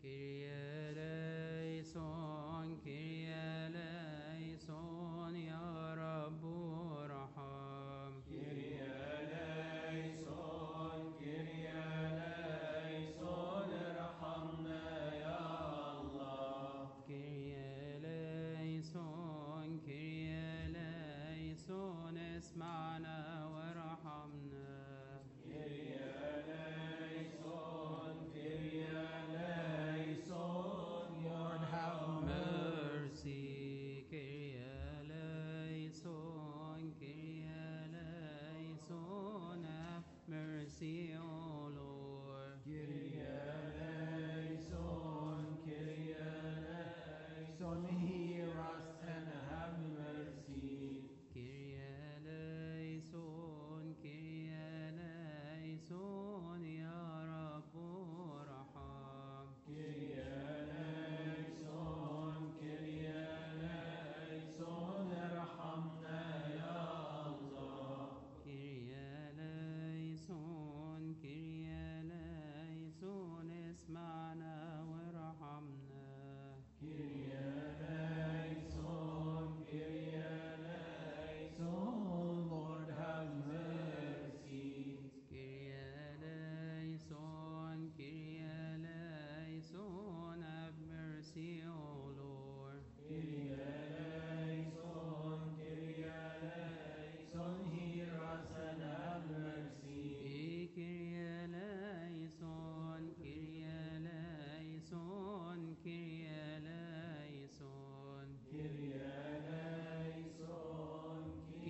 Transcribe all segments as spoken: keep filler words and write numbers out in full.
Kyrie eleison, Kyrie eleison, يا رب ارحم. Kyrie eleison, Kyrie eleison, ارحمنا يا الله. Kyrie eleison, Kyrie eleison, اسمعنا وارحمنا. Kyrie eleison, Kyrie eleison, Lord have mercy. Kyrie eleison, Kyrie eleison, have mercy, O Lord. Kyrie eleison, Kyrie eleison, hear us and have mercy. Kyrie eleison, Kyrie eleison, يا رب ارحم. Kyrie eleison, Kyrie eleison, ارحمنا يا الله. Kyrie eleison, Kyrie eleison, اسمعنا وارحمنا. Kyrie eleison, Kyrie eleison, Lord have mercy. Kyrie eleison, Kyrie eleison, have mercy, O Lord. Kyrie eleison, Kyrie eleison, hear us and have mercy. Kyrie eleison, Kyrie eleison, Kyrie eleison. Kyrie eleison,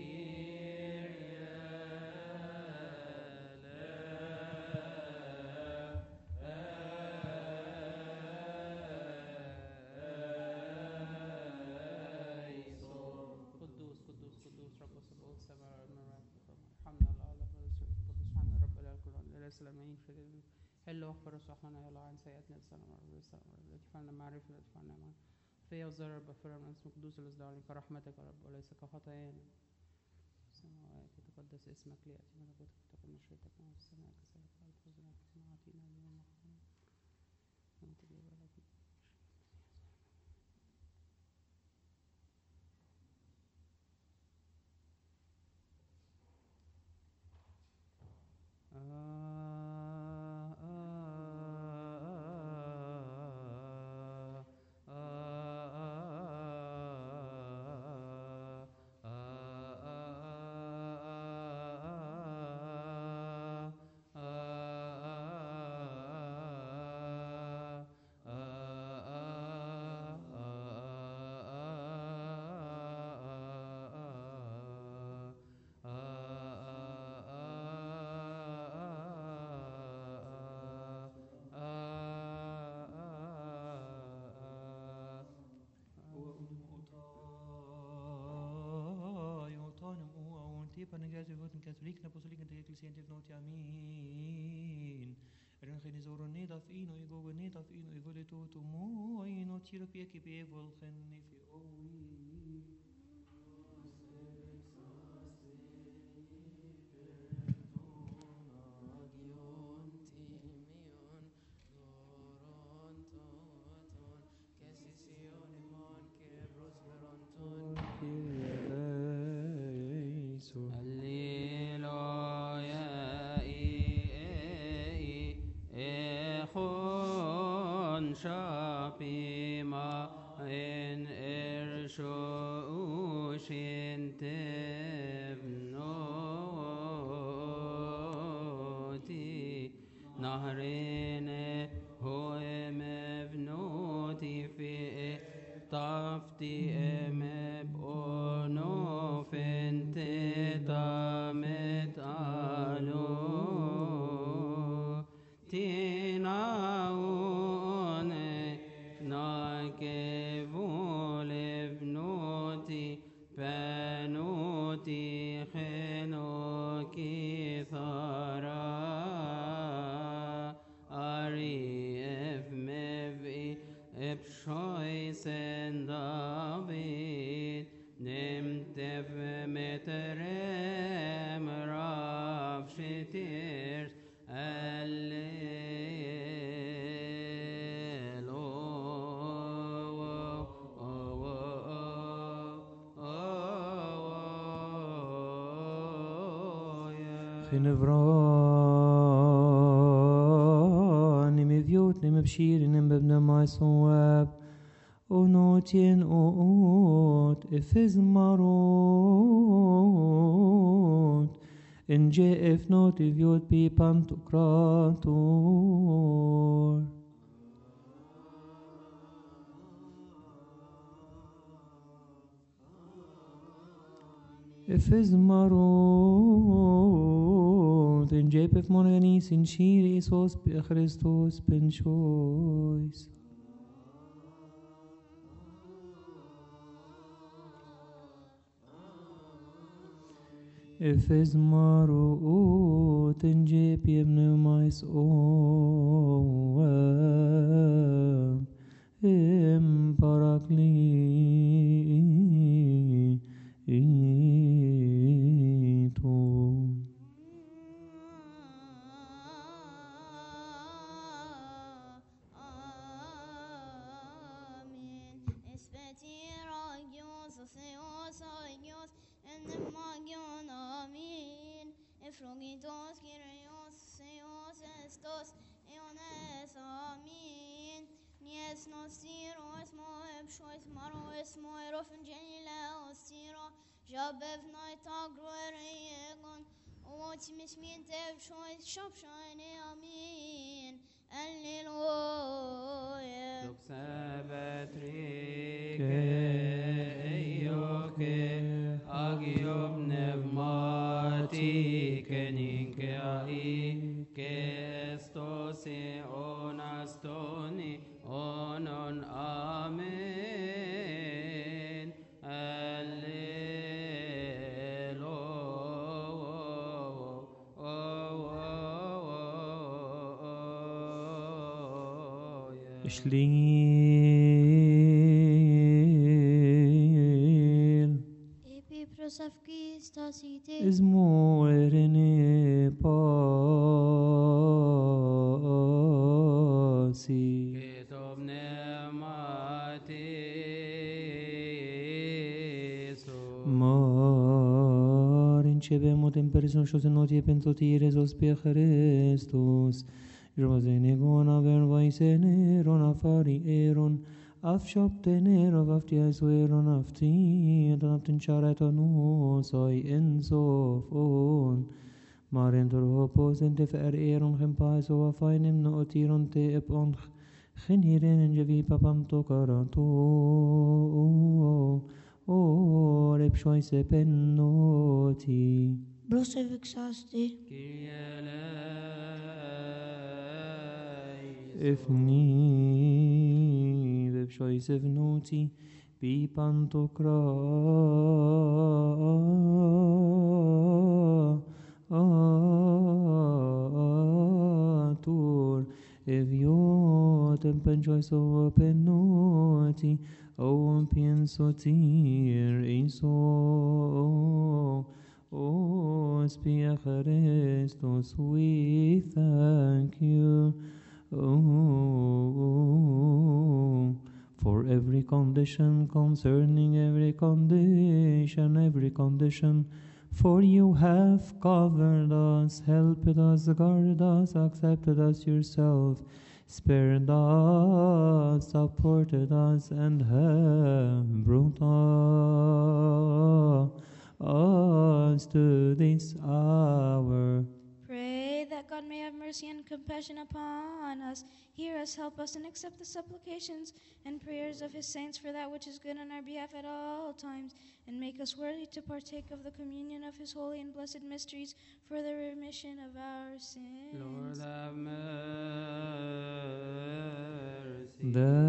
قدوس قدوس قدوس رب السبعود سبع المرات ارحمنا الله الله قدوس قدوس حنا رب الاله الكل الاله السلامين في حل واغفر واصلحنا يا الله عن سيئاتنا السلام لا تفعلنا معرفة لا تفعلنا مع فيا وزر بفر من اسم قدوس الاصدار كرحمتك يا رب وليس كخطايانا. السماوات يتقدس اسمك ليأتي ملكوتك تكن مشيئتك كما في السماء كذلك على الارض خبزنا كفنا اعطينا اليوم وخطانا وانت ببارك Katholiken, apostoliken, de ecclesia en noti amin. En geen zoro niet af ino, ik go niet af ino, ik wil to to mo, ino tiro pie ki pie volgen if you owi. Shapima in Ershushin Tevnoti Nahrine Hoem Evnoti Fi Tafti Emeb Ono Fente Tamet Alo Tinaone Nake Volevnoti Penoti Henoki Thara Ari Efmevi Epshoisen David Nemtev Meterem Rav Shetirs Alleluia. خنفران مذيوت مبشير بابن ما صواب ونوتين اوت افز ماروت ان جاء افنوت افيوت بي بانتوكراتور افز ماروت ان جاء بف مونغانيس ان شير ايسوس بخريستوس بن شويس Efes maro tenje piemne mais o em parakli to Efrogitos, Kyrios, Seos, Estos, Eones, Amin. Nies nos tiros, Moeb, Shois, Maroes, Moerof, and Genila, Ostiro, Jabev, Night, Agroegon, Otimis, Mintev, Shois, Shopshine, Amin. Alleluia. Doxabatrike, Eyoke, Agiob, Nevmati, Keninke, Ai, Kestosi, Onastoni, Onon, Amen. Alleluia. Ishlir Epi prosavki stasite. Ismo erene pasi Ketob Nemati, Marin cebemot in person shosenoti pentotir esos pia Christus Josene gona ver vaisene ron afari eron Afshop tener of aftia sueron afti and aftin charatonu soi enso on Marin torhopos en te ver eron gempas o afainem no otiron te ep on geniren en javi papam to karato o rep shoise pennoti Brosevik sasti. If ni vep shoise vnoti bi pantokra atur eviot en penchois o penoti o pensotir iso o spia Christus we thank you Oh, for every condition concerning every condition, every condition, for you have covered us, helped us, guarded us, accepted us yourself, spared us, supported us, and have brought us to this hour. Pray that God may have mercy and compassion upon us, hear us, help us, and accept the supplications and prayers of his saints for that which is good on our behalf at all times, and make us worthy to partake of the communion of his holy and blessed mysteries for the remission of our sins. Lord have mercy.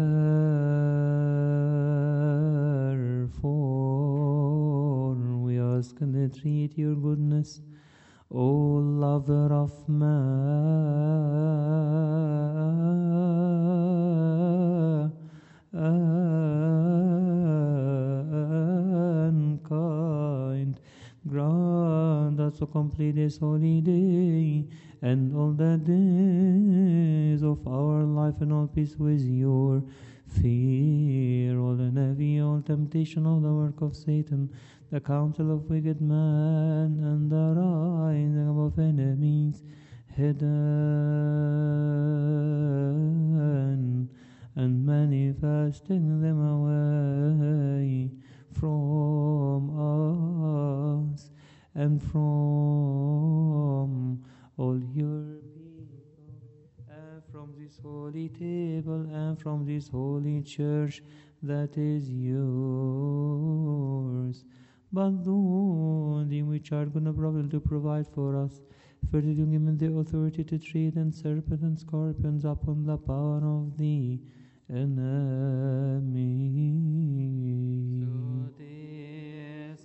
Therefore, we ask and entreat your goodness, O lover of mankind, grant us to complete this holy day and all the days of our life in all peace with your fear all and heavy, all temptation, all the work of Satan, the counsel of wicked men, and the rising of enemies hidden, and manifesting them away from us and from all your people, and from this holy table, and from this holy church that is yours. But those which are going to probably to provide for us, for to give them the authority to tread and serpents and scorpions upon the power of the enemy. Sotes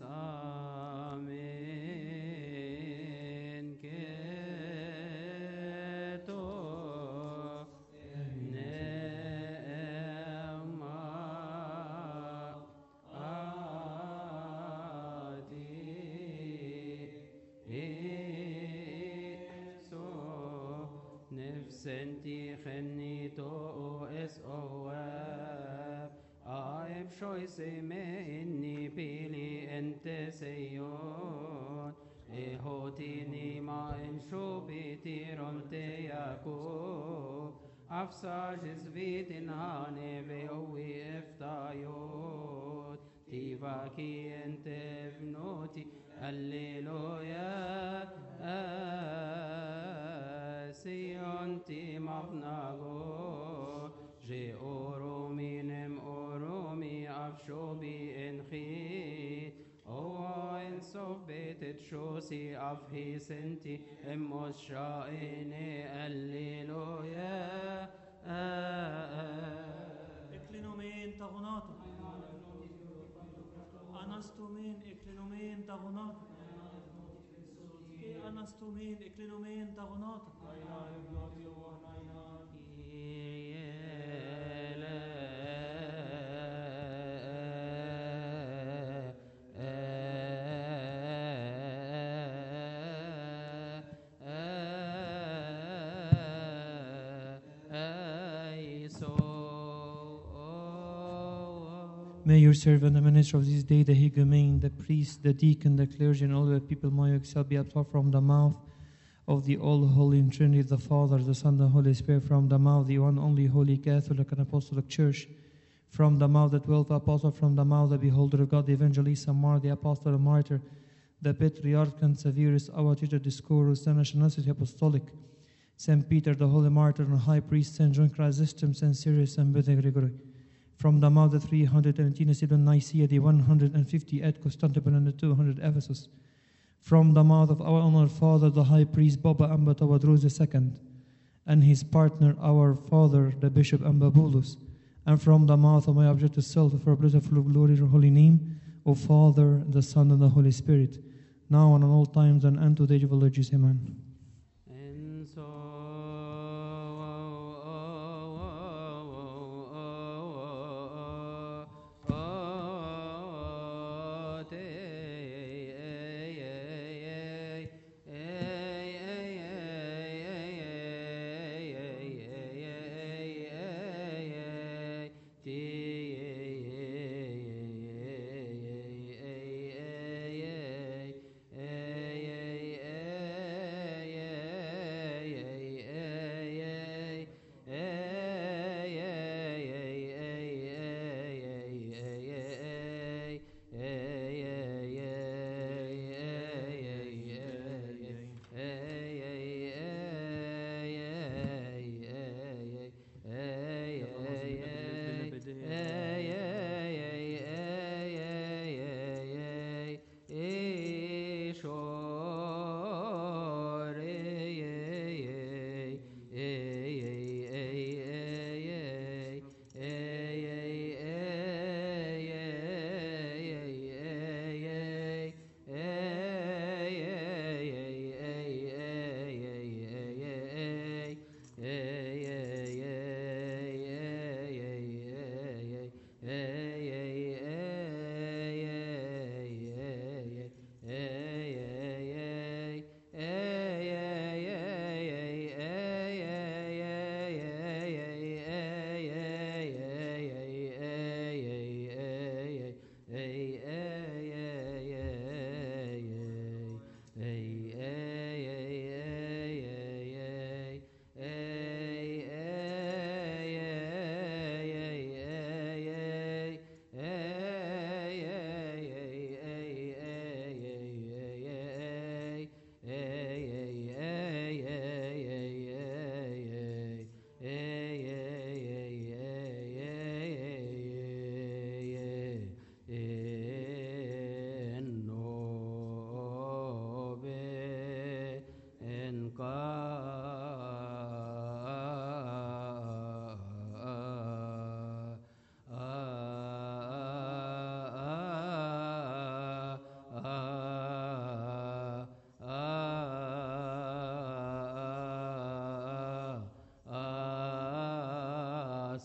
amen keto nema adi so nefsenti khenito es oab aib shoyse me inni pili ente seyon ehotini ma en shobiti ronte Jakob afsaj zvitin hane veowi eftayot tivaki ente vnoti alleluia Sion ti mavnago je orominem oromi afshobi enchi o en sobetet shosi afhi senti emos shaine alleluia Eklinomen tagonata. Anastomen eklinomen tagonata. Ke anastomen eklinomen tagonata. May your servant, the minister of this day, the higamen, the priest, the deacon, the clergy, and all the people, my yourself, be absorbed from the mouth of the all holy Trinity, the Father, the Son, the Holy Spirit, from the mouth, the one only holy Catholic and Apostolic Church, from the mouth, the twelve apostles, from the mouth, the beholder of God, the evangelist, Samar, the apostle and martyr, the patriarch and Severus, our teacher, Discorus, the nationality apostolic, Saint Peter, the holy martyr and high priest, Saint John Chrysostom, Saint Cyrus, and Brother Gregory. From the mouth, the three hundred seventeen Sidon Nicaea, the one hundred fifty at Constantinople, and the two hundred Ephesus. From the mouth of our honored father, the high priest, Baba Amba Tawadros the second, and his partner, our father, the Bishop Ambabulus. And from the mouth of my object self, for a blessed full of glory, your holy name, O Father, the Son, and the Holy Spirit, now and in all times, and unto the age of all ages. Amen. and so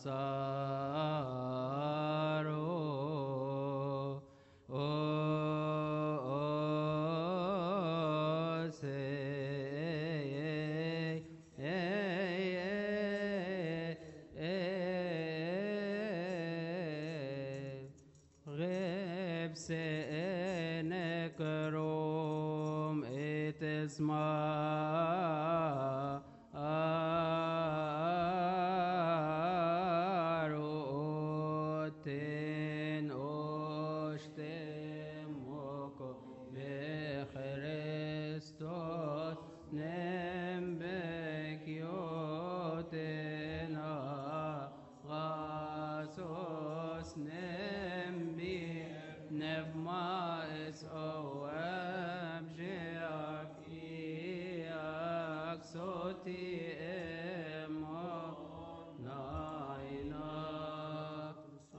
غيب سينك روم اتسمع أروتين أشتمك بخريستوس نمبك يوتنا غاسوس نمبي نفما اس اواب جيك اياك صوتي امو نايناك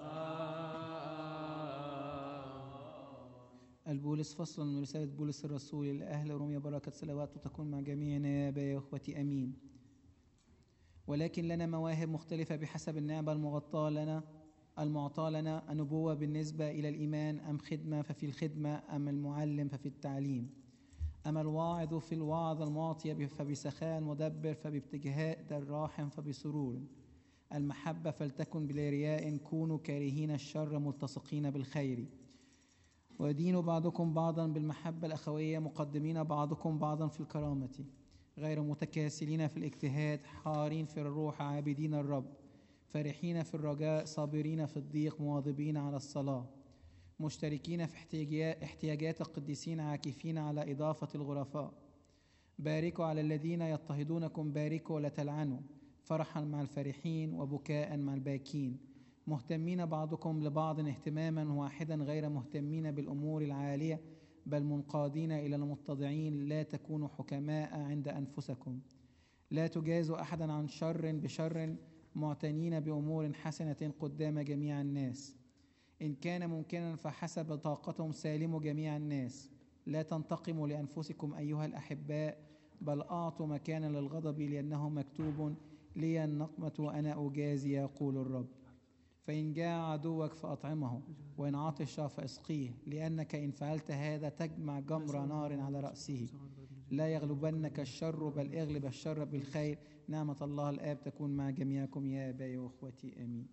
البولس فصل من رسالة بولس الرسول إلى أهل روميا. بركة صلوات تكون مع جميعنا يا أبا يا أخوتي أمين. ولكن لنا مواهب مختلفة بحسب النعمة المغطاة لنا المعطاة لنا، النبوة بالنسبة إلى الإيمان، أم خدمة ففي الخدمة، أم المعلم ففي التعليم، أما الواعظ في الوعظ، المعطي فبسخاء، المدبر فبابتهاء، الراحم فبسرور، المحبة فلتكن بلا رياء، كونوا كارهين الشر ملتصقين بالخير، ودينوا بعضكم بعضا بالمحبة الأخوية، مقدمين بعضكم بعضا في الكرامة، غير متكاسلين في الاجتهاد، حارين في الروح، عابدين الرب، فرحين في الرجاء، صابرين في الضيق، مواظبين على الصلاة، مشتركين في احتياجات القديسين، عاكفين على إضافة الغرفاء، باركوا على الذين يضطهدونكم، باركوا ولا تلعنوا، فرحا مع الفرحين وبكاء مع الباكين، مهتمين بعضكم لبعض اهتماما واحدا، غير مهتمين بالأمور العالية، بل منقادين إلى المتضعين، لا تكونوا حكماء عند أنفسكم، لا تجازوا أحدا عن شر بشر، معتنين بأمور حسنة قدام جميع الناس، إن كان ممكنا فحسب طاقتهم سالموا جميع الناس، لا تنتقموا لأنفسكم أيها الأحباء، بل أعطوا مكانا للغضب، لأنه مكتوب لي النقمة وأنا أجازي يقول الرب، فإن جاع عدوك فأطعمه، وإن عطش فاسقيه، لأنك إن فعلت هذا تجمع جمر نار على رأسه، لا يغلبنك الشر بل اغلب الشر بالخير. نعمة الله الآب تكون مع جميعكم يا آبائي وأخوتي آمين.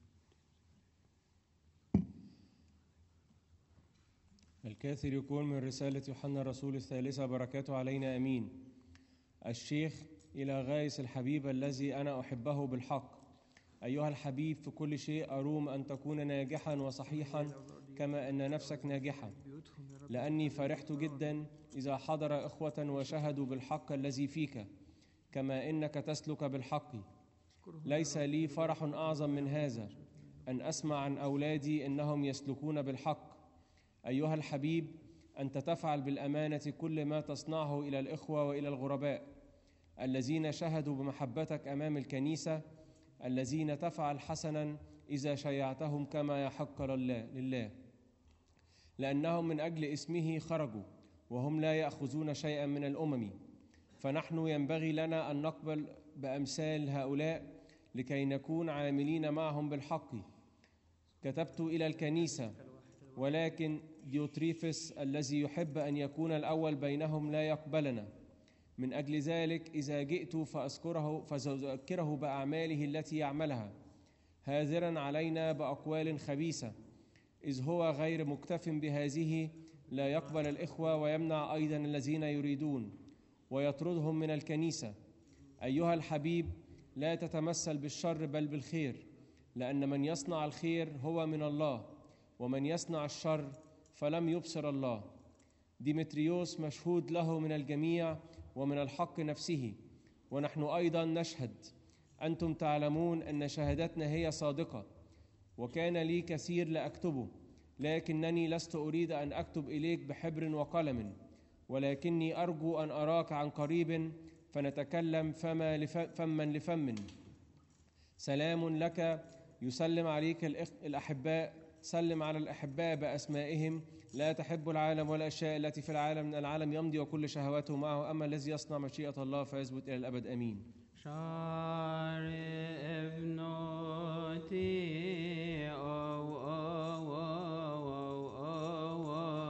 الكاثر يكون من رسالة يوحنا الرسول الثالثة، بركاته علينا آمين. الشيخ إلى غايس الحبيب الذي أنا أحبه بالحق، أيها الحبيب في كل شيء أروم أن تكون ناجحا وصحيحا كما أن نفسك ناجحة، لأني فرحت جدا إذا حضر إخوة وشهدوا بالحق الذي فيك كما إنك تسلك بالحق. ليس لي فرح أعظم من هذا أن أسمع عن أولادي إنهم يسلكون بالحق. أيها الحبيب، أنت تفعل بالأمانة كل ما تصنعه إلى الإخوة وإلى الغرباء الذين شهدوا بمحبتك أمام الكنيسة، الذين تفعل حسنا إذا شيعتهم كما يحق لله، لأنهم من أجل اسمه خرجوا وهم لا يأخذون شيئا من الأمم، فنحن ينبغي لنا أن نقبل بأمثال هؤلاء لكي نكون عاملين معهم بالحق. كتبت إلى الكنيسة، ولكن ديوتريفس الذي يحب أن يكون الأول بينهم لا يقبلنا، من أجل ذلك إذا جئت فأذكره فأذكره بأعماله التي يعملها، هاذرا علينا بأقوال خبيثة، إذ هو غير مكتف بهذه، لا يقبل الإخوة ويمنع أيضا الذين يريدون ويطردهم من الكنيسة. أيها الحبيب، لا تتمثل بالشر بل بالخير، لأن من يصنع الخير هو من الله، ومن يصنع الشر فلم يبصر الله. ديمتريوس مشهود له من الجميع ومن الحق نفسه، ونحن أيضا نشهد. أنتم تعلمون أن شهادتنا هي صادقة، وكان لي كثير لأكتبه، لكنني لست أريد أن أكتب إليك بحبر وقلم، ولكني أرجو أن أراك عن قريب فنتكلم فما لف... فما لفم. سلام لك، يسلم عليك الأحباء، سلم على الأحباء بأسمائهم. لا تحب العالم ولا الأشياء التي في العالم، من العالم يمضي وكل شهواته معه، أما الذي يصنع مشيئة الله فيثبت إلى الأبد. آمين. شار ابن thee, oh, oh, oh, oh, oh,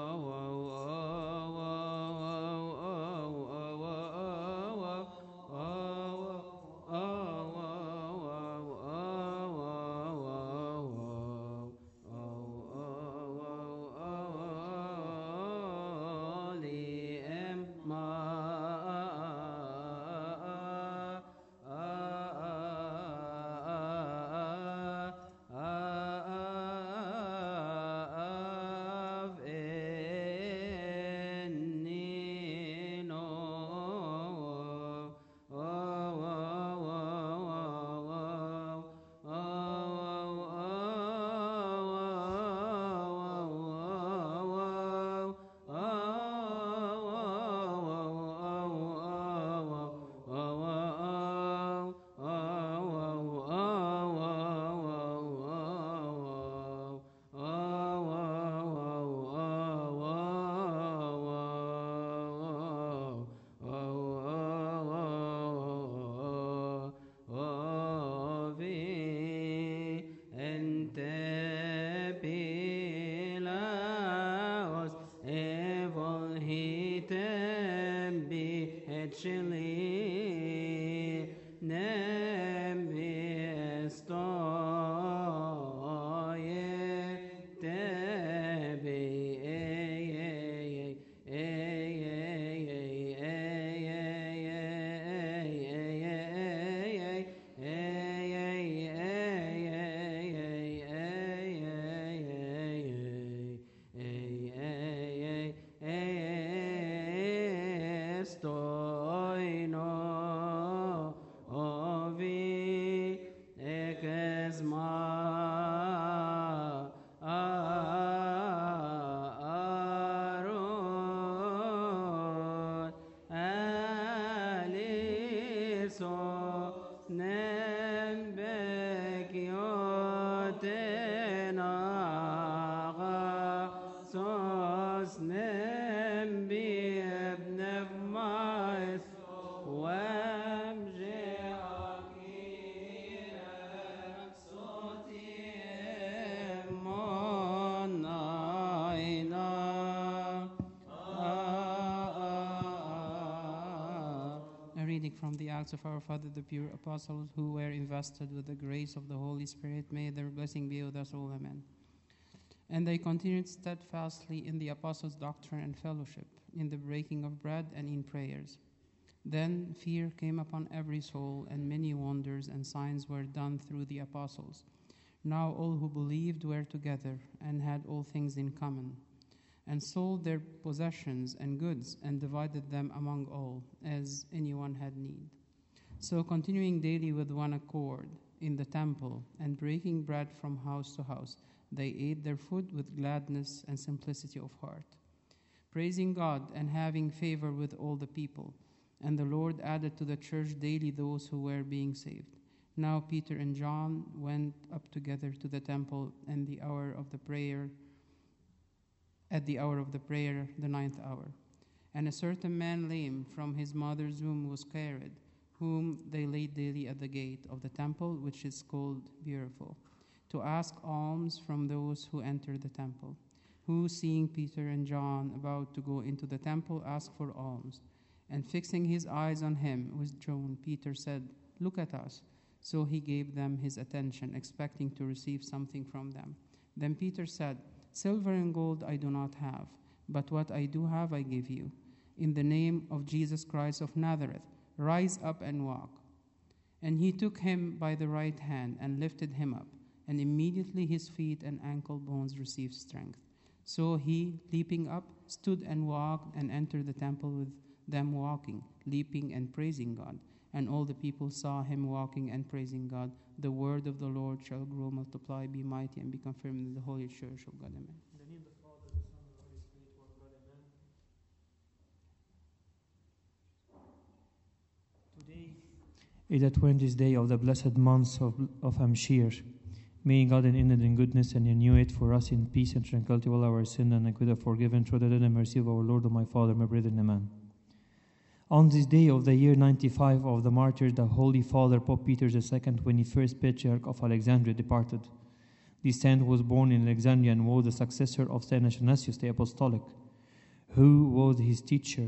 From the Acts of our Father, the pure apostles, who were invested with the grace of the Holy Spirit, may their blessing be with us all. Amen. And they continued steadfastly in the apostles' doctrine and fellowship, in the breaking of bread and in prayers. Then fear came upon every soul, and many wonders and signs were done through the apostles. Now all who believed were together and had all things in common, and sold their possessions and goods, and divided them among all, as anyone had need. So continuing daily with one accord in the temple, and breaking bread from house to house, they ate their food with gladness and simplicity of heart, praising God and having favor with all the people. And the Lord added to the church daily those who were being saved. Now Peter and John went up together to the temple, and the hour of the prayer At the hour of the prayer, the ninth hour. And a certain man lame from his mother's womb was carried, whom they laid daily at the gate of the temple, which is called Beautiful, to ask alms from those who enter the temple, who, seeing Peter and John about to go into the temple, asked for alms. And fixing his eyes on him with John, Peter said, "Look at us." So he gave them his attention, expecting to receive something from them. Then Peter said, "Silver and gold I do not have, but what I do have I give you. In the name of Jesus Christ of Nazareth, rise up and walk." And he took him by the right hand and lifted him up, and immediately his feet and ankle bones received strength. So he, leaping up, stood and walked, and entered the temple with them walking, leaping, and praising God. And all the people saw him walking and praising God. The word of the Lord shall grow, multiply, be mighty, and be confirmed in the holy church of God. Amen. In the name of the Father, the Son, and the Holy Spirit, one God. Amen. Today is the twentieth day of the blessed month of, of Amshir. May God, in ended in goodness, and renew it for us in peace and tranquility, all our sin and iniquity forgiven, through the dead and mercy of our Lord and my Father, my brethren. Amen. On this day of the year ninety-five of the martyr, the Holy Father Pope Peter the Second, twenty-first Patriarch of Alexandria, departed. This saint was born in Alexandria and was the successor of Saint Athanasius the Apostolic, who was his teacher.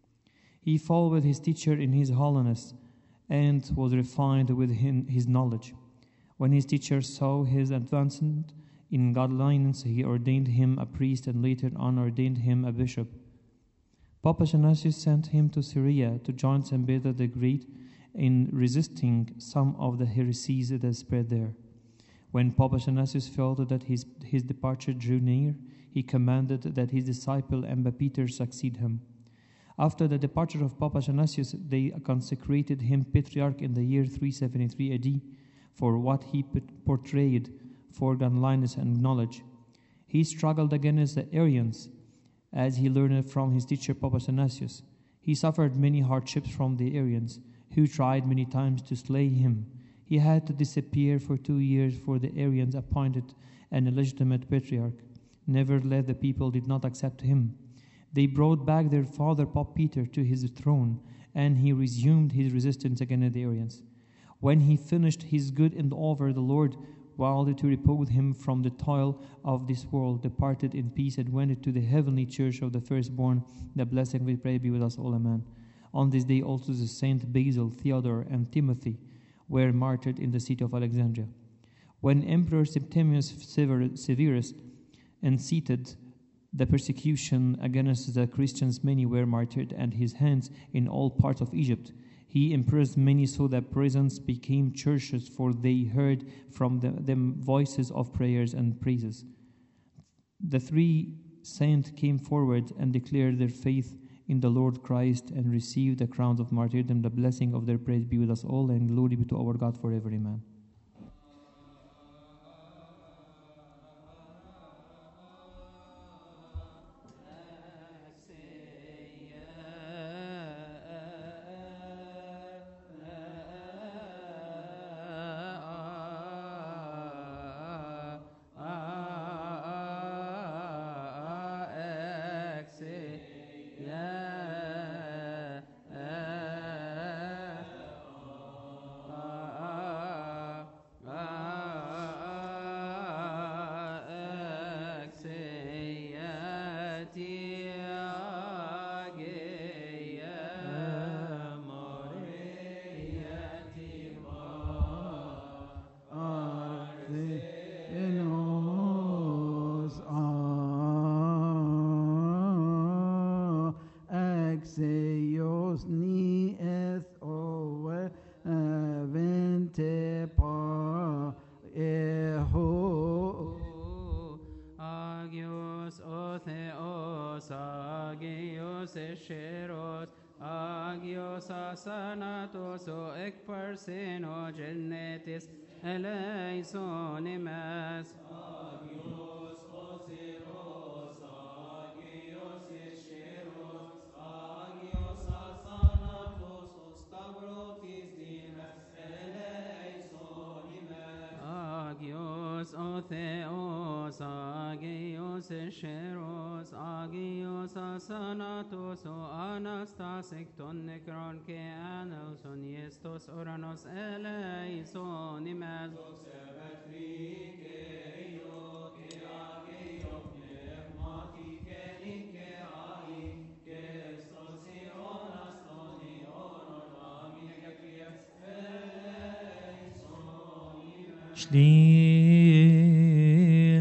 He followed his teacher in his holiness and was refined with his knowledge. When his teacher saw his advancement in godliness, he ordained him a priest and later on ordained him a bishop. Pope Athanasius sent him to Syria to join Saint Peter the Great in resisting some of the heresies that spread there. When Pope Athanasius felt that his, his departure drew near, he commanded that his disciple Abba Peter succeed him. After the departure of Pope Athanasius, they consecrated him Patriarch in the year three seventy-three A D for what he portrayed for godliness and knowledge. He struggled against the Arians, as he learned from his teacher Pope Athanasius. He suffered many hardships from the Arians, who tried many times to slay him. He had to disappear for two years for the Arians appointed an illegitimate patriarch. Nevertheless, the people did not accept him. They brought back their father Pope Peter to his throne, and he resumed his resistance against the Arians. When he finished his good endeavor, the Lord, while to repose him from the toil of this world, departed in peace and went to the heavenly church of the firstborn. The blessing, we pray, be with us all, amen. On this day also the Saint Basil, Theodore, and Timothy were martyred in the city of Alexandria. When Emperor Septimius Severus incited the persecution against the Christians, many were martyred, and his hands in all parts of Egypt. He imprisoned many so that prisons became churches, for they heard from the, them voices of prayers and praises. The three saints came forward and declared their faith in the Lord Christ and received the crowns of martyrdom. The blessing of their praise be with us all, and glory be to our God forever. Amen. Theos, Agios, Escheros, Agios, Asanatos, O Anastasic, Ton Necron, Ke Anelson, Yestos, Oranos, Eleison, Imas, Shlil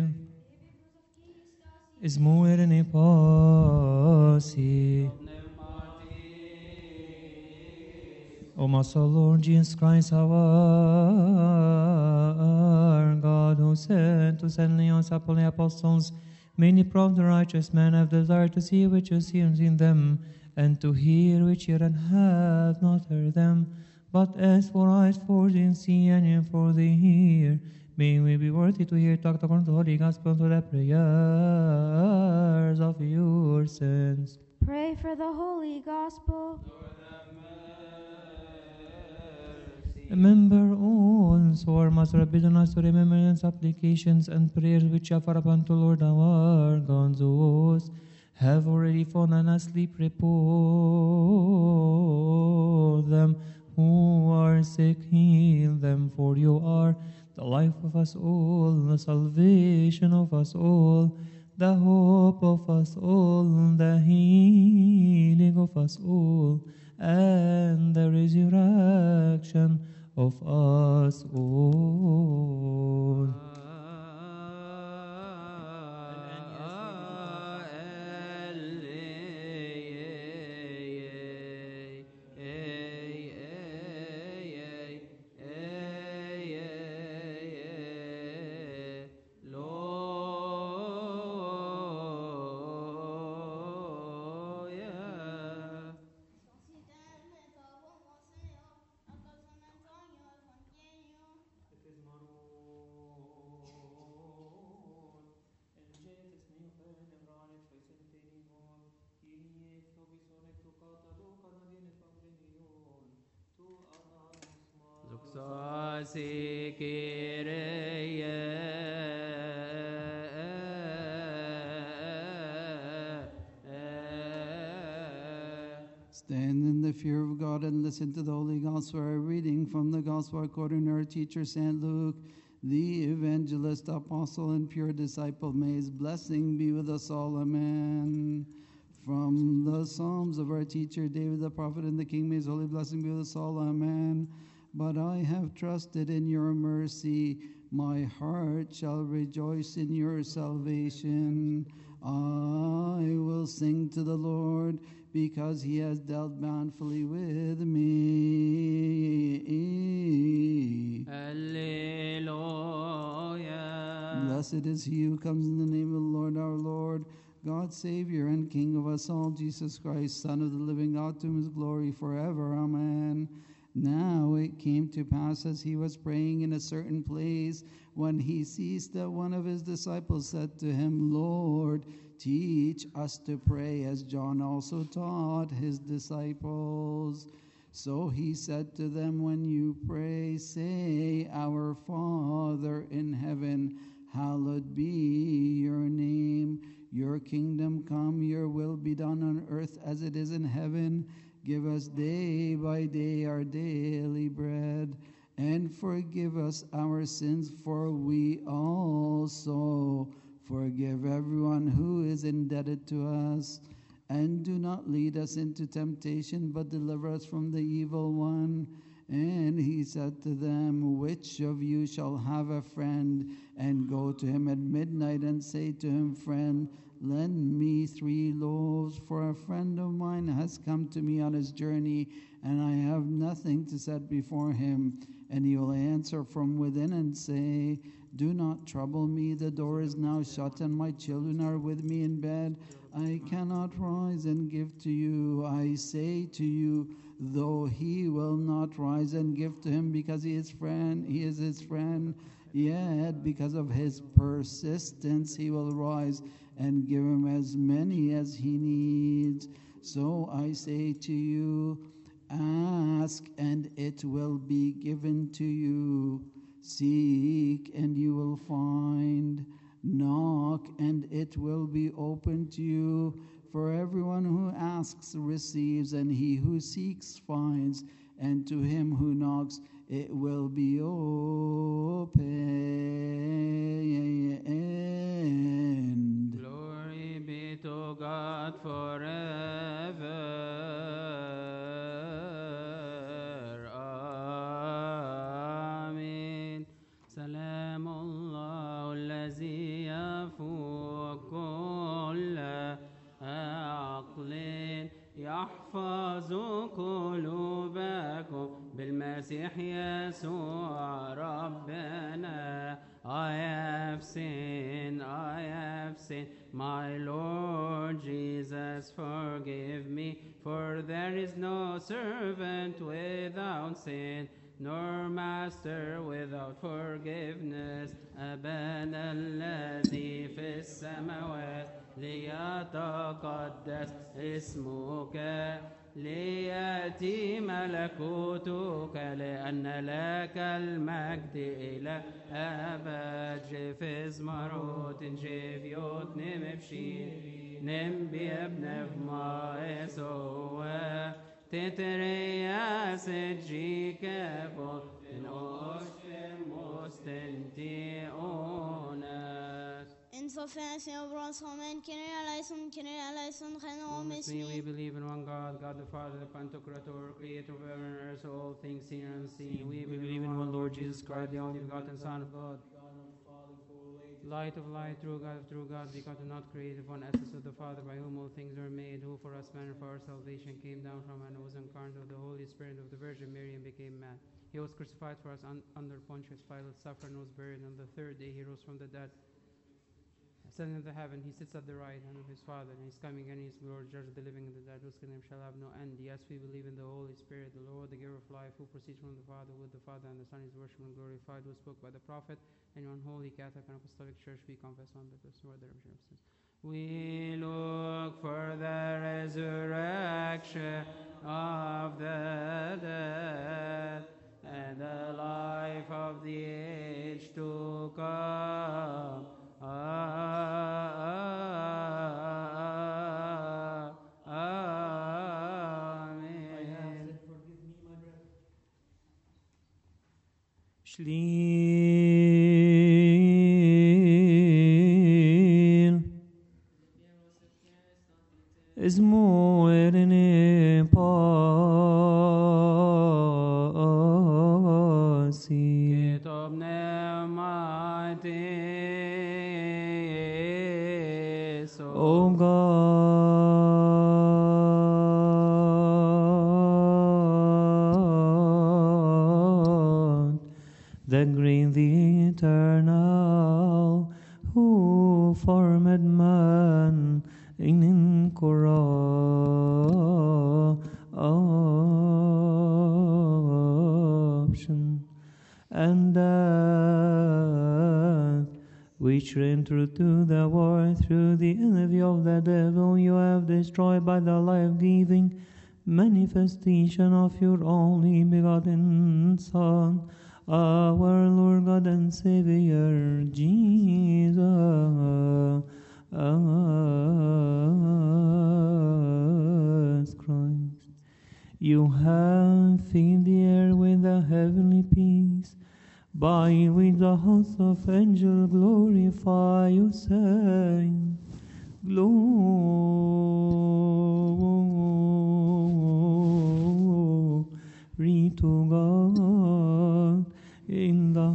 is more than a posse. O my soul, Lord Jesus Christ, our God, who sent to send Leon's apostles, many proud and righteous men have desired to see which you see in them, and to hear which you have not heard them. But as for eyes for the see and ear for the hear, may we be worthy to hear talk according to the Holy Gospel to the prayers of your saints. Pray for the Holy Gospel. Remember also our Master has bidden us to remember supplications and prayers which offer upon to Lord our God, those have already fallen asleep. Repose them who are sick, heal them, for you are the life of us all, the salvation of us all, the hope of us all, the healing of us all, and the resurrection of us all. Stand in the fear of God and listen to the Holy Gospel. A reading from the Gospel according to our teacher, Saint Luke, the evangelist, apostle, and pure disciple. May his blessing be with us all. Amen. From the Psalms of our teacher, David the prophet and the king, may his holy blessing be with us all. Amen. But I have trusted in your mercy. My heart shall rejoice in your salvation. I will sing to the Lord, because he has dealt bountifully with me. Alleluia. Blessed is he who comes in the name of the Lord our Lord, God, Savior and King of us all, Jesus Christ, Son of the living God, to whom is glory forever. Amen. Now it came to pass, as he was praying in a certain place, when he ceased, that one of his disciples said to him, Lord, teach us to pray, as John also taught his disciples. So he said to them, when you pray, say, Our Father in heaven, hallowed be your name. Your kingdom come, your will be done on earth as it is in heaven. Give us day by day our daily bread, and forgive us our sins, for we also forgive everyone who is indebted to us. And do not lead us into temptation, but deliver us from the evil one. And he said to them, which of you shall have a friend, and go to him at midnight, and say to him, Friend, lend me three loaves, for a friend of mine has come to me on his journey, and I have nothing to set before him. And he will answer from within and say, Do not trouble me, the door is now shut, and my children are with me in bed. I cannot rise and give to you. I say to you, though he will not rise and give to him because he is friend, he is his friend, yet because of his persistence he will rise and give him as many as he needs. So I say to you, ask and it will be given to you. Seek and you will find. Knock and it will be opened to you. For everyone who asks receives, and he who seeks finds, and to him who knocks it will be opened. Glory be to God forever. Amen. سلام الله الذي يفوق كل عقل يحفظ قلوبكم بالمسيح يسوع ربنا. I have sinned, I have sinned, my Lord Jesus, forgive me, for there is no servant without sin. nor master without forgiveness. أبانا الذي في السماوات ليتقدس اسمك ليأتي ملكوتك لأن لك المجد إلى أبد. جفز مروت جفيوت نمفشير نمبي ابن ما إسوا تترياس جيكابو نوشتم مستنتيوناس. In Sophia's Obros, Homen, Kiri Alaison, Kiri Alaison, Heno, Miss Me, we believe in one God, God the Father, the Pantocrator, creator of heaven and earth, all things seen and unseen. We believe in one Lord Jesus Christ, the only begotten Son of God, light of light, true God of true God, begotten, not created, one essence of the Father, by whom all things were made, who for us man and for our salvation came down from and was incarnate of the Holy Spirit of the Virgin Mary and became man. He was crucified for us un- under Pontius Pilate, suffered and was buried, and on the third day he rose from the dead. Ascended into heaven, he sits at the right hand of his Father, and he's coming in his glory, judge the living and the dead, whose kingdom shall have no end. Yes, we believe in the Holy Spirit, the Lord, the giver of life, who proceeds from the Father, with the Father and the Son is worshipped and glorified, who spoke by the prophet, and one holy Catholic and Apostolic Church we confess one baptism for the remission of sins. We look for the resurrection of the dead and the life of the age to come. Amen. Shliil Ismo erine pasi Kitab Ne'mati so O God, the great, the eternal, who formed man in corruption, and that which entered to the world through the envy of the devil, you have destroyed by the life-giving manifestation of your only begotten Son, our Lord God and Savior, Jesus Christ. You have filled the air with a heavenly peace, by which the hosts of angels glorify you, saying, Glory to God in the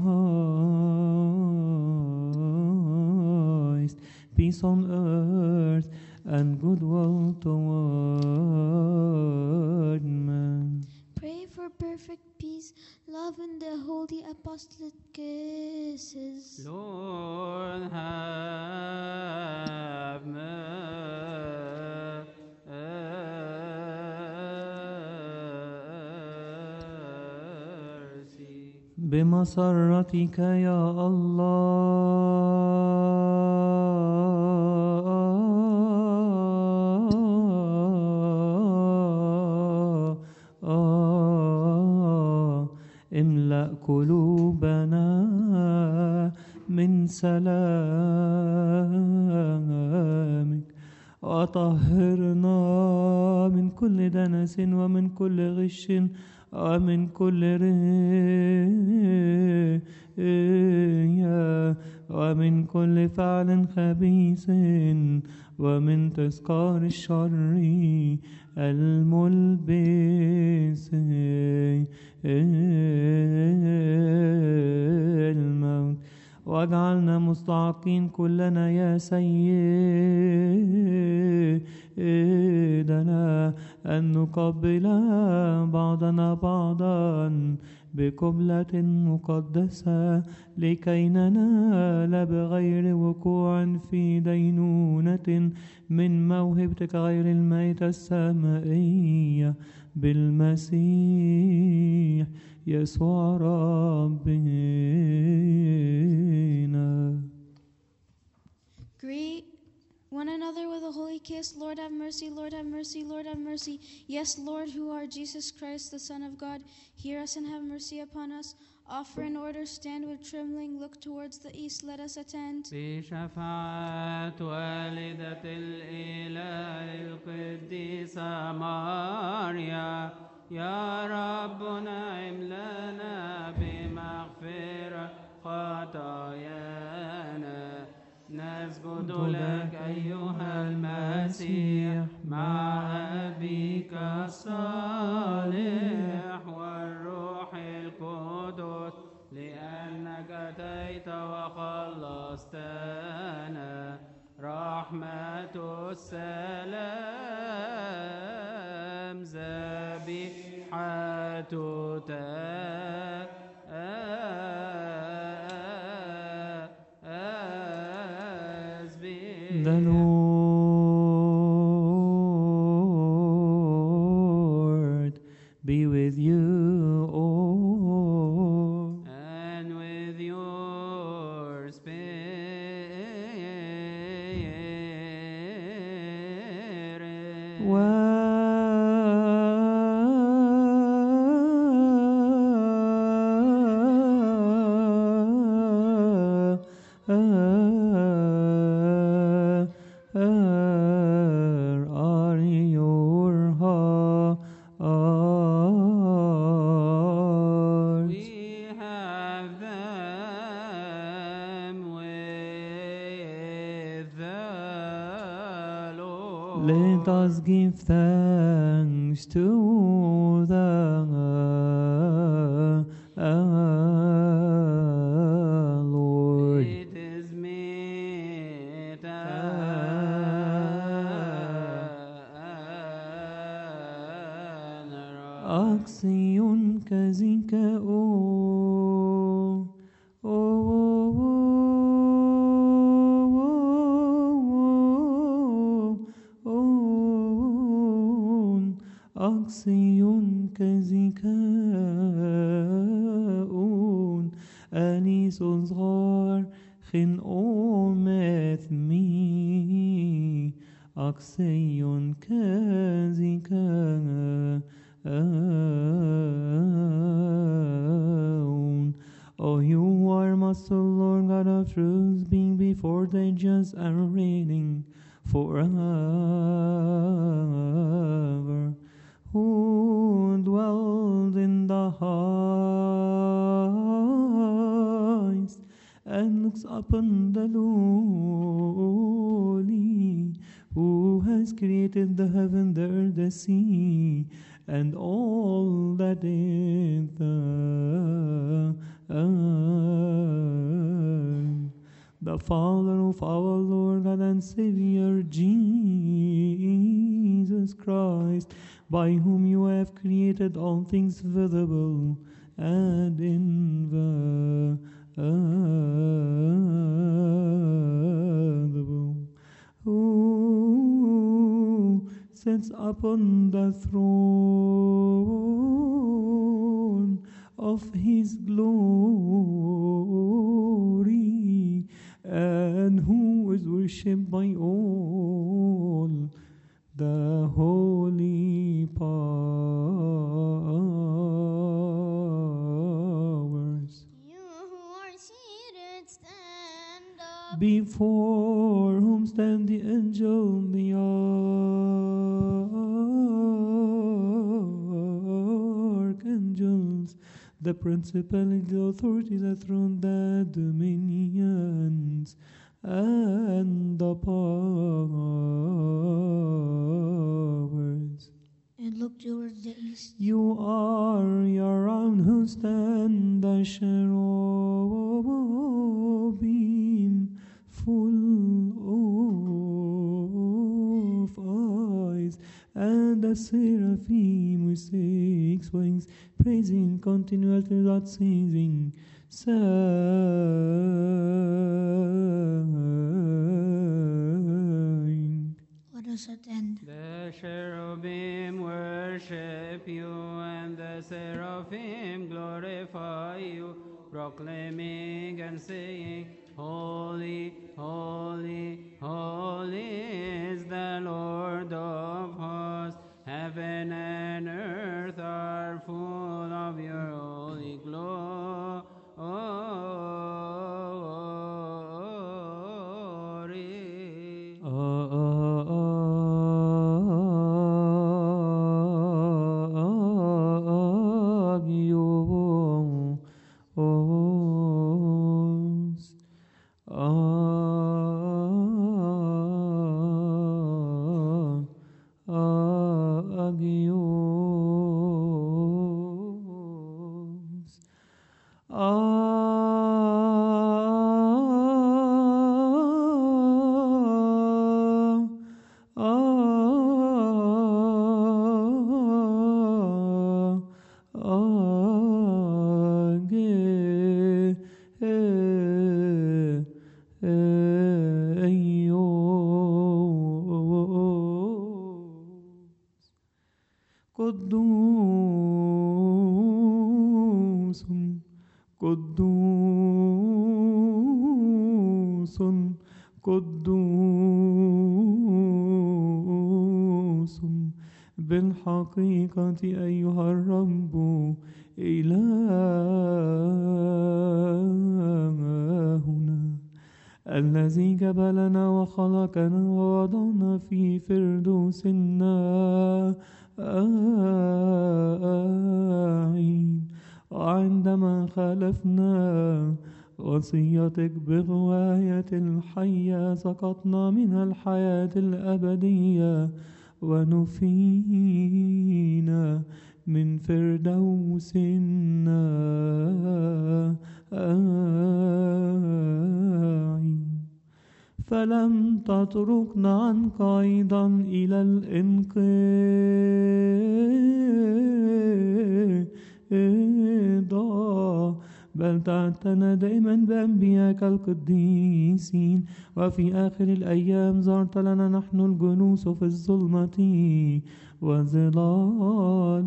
highest, peace on earth and goodwill toward men. Pray for perfect peace, love, and the holy apostolic kisses. Lord, have mercy. بمسرتك يا الله املأ قلوبنا من سلامك وطهرنا من كل دنس ومن كل غش ومن كل رياء ومن كل فعل خبيث ومن تذكار الشر الملبس الموت. واجعلنا مستحقين كلنا يا سيدي إيدنا أن نقبل بعضنا بعضا بقبلة مقدسة لكي ننال بغير وقوع في دينونة من موهبتك غير الميتة السمائية بالمسيح يسوع ربنا. Greet one another with a holy kiss. Lord have mercy, Lord have mercy, Lord have mercy. Yes, Lord, who are Jesus Christ, the Son of God, hear us and have mercy upon us. Offer in order, stand with trembling, look towards the east, let us attend. بشفاعة والدة الإله القديسة ماريا يا رب نعم لنا بمغفرة خطايانا. نسجد لك أيها المسيح مع أبيك الصالح والروح القدس لأنك أتيت وخلصتنا. رحمة السلام ذبيحة The Lord be with you all. and with your spirit. Where are your hearts? We have them with the Lord. Let us give thanks to the Lord. It is meet and right. Axion kazika o o o Axion kazika on أنيس صغار خن أمت مي أكسيون كازيكا أون. Oh, you are Master Lord God of truth, being before the just and reigning forever, who dwelled in the highest and looks upon the lowly, who has created the heaven, the earth, the sea, and all that in the earth. The Father of our Lord God and Savior Jesus Christ, by whom you have created all things visible and invisible, who sits upon the throne of his glory, and who is worshipped by all the holy powers. You who are seated, stand up. Before whom stand the angel, the archangels, the principalities, the authorities, the throne, the dominions, and the powers. And look towards the east. You are around who stand the cherubim full of And the seraphim with six wings, praising continually without ceasing, saying, Let us attend. The cherubim worship you, and the seraphim glorify you, proclaiming and saying, Holy, holy, holy is the Lord of hosts. Heaven and earth are full of your holy glory. قدوس قدوس قدوس بالحقيقة أيها الرب إلهنا الذي جبلنا وخلقنا ووضعنا في فردوس النعيم وعندما خالفنا وصيتك بغواية الحية سقطنا من الحياة الأبدية ونفينا من فردوس النعيم فلم تتركنا عنك أيضا إلى الانقضاء بل تعتنى دائما بأنبياءك القديسين وفي آخر الأيام زرت لنا نحن الجلوس في الظلمة وظلال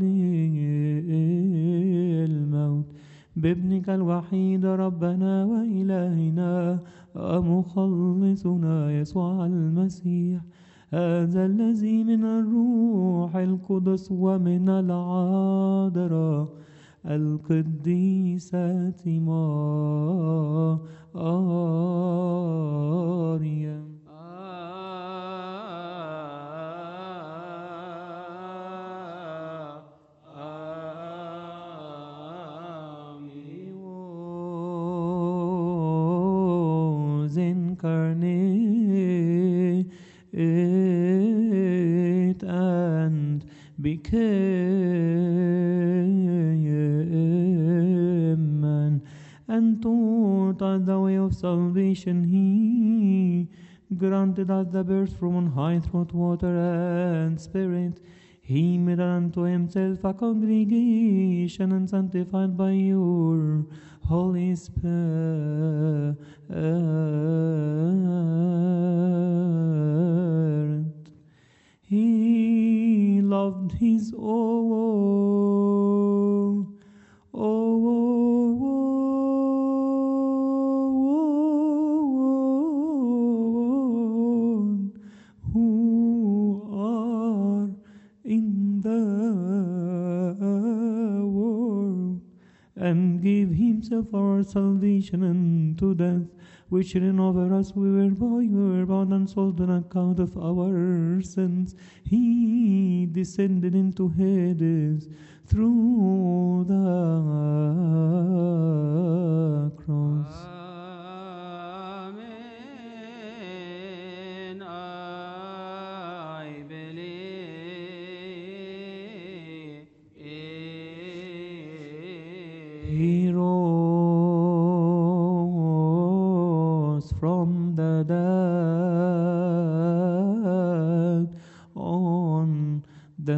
الموت بابنك الوحيد ربنا وإلهنا ومخلصنا يسوع المسيح هذا الذي من الروح القدس ومن العذراء القديسة مريم Incarnate and became man, and taught us the way of salvation. He granted us the birth from on high through water and spirit. He made unto himself a congregation and sanctified by your Holy Spirit. He loved his own, own who are in the world, and gave himself for our salvation unto death, which reign over us. We were born, we were born and sold on account of our sins. He descended into Hades through the cross. Amen. I believe. He rose from the dead on The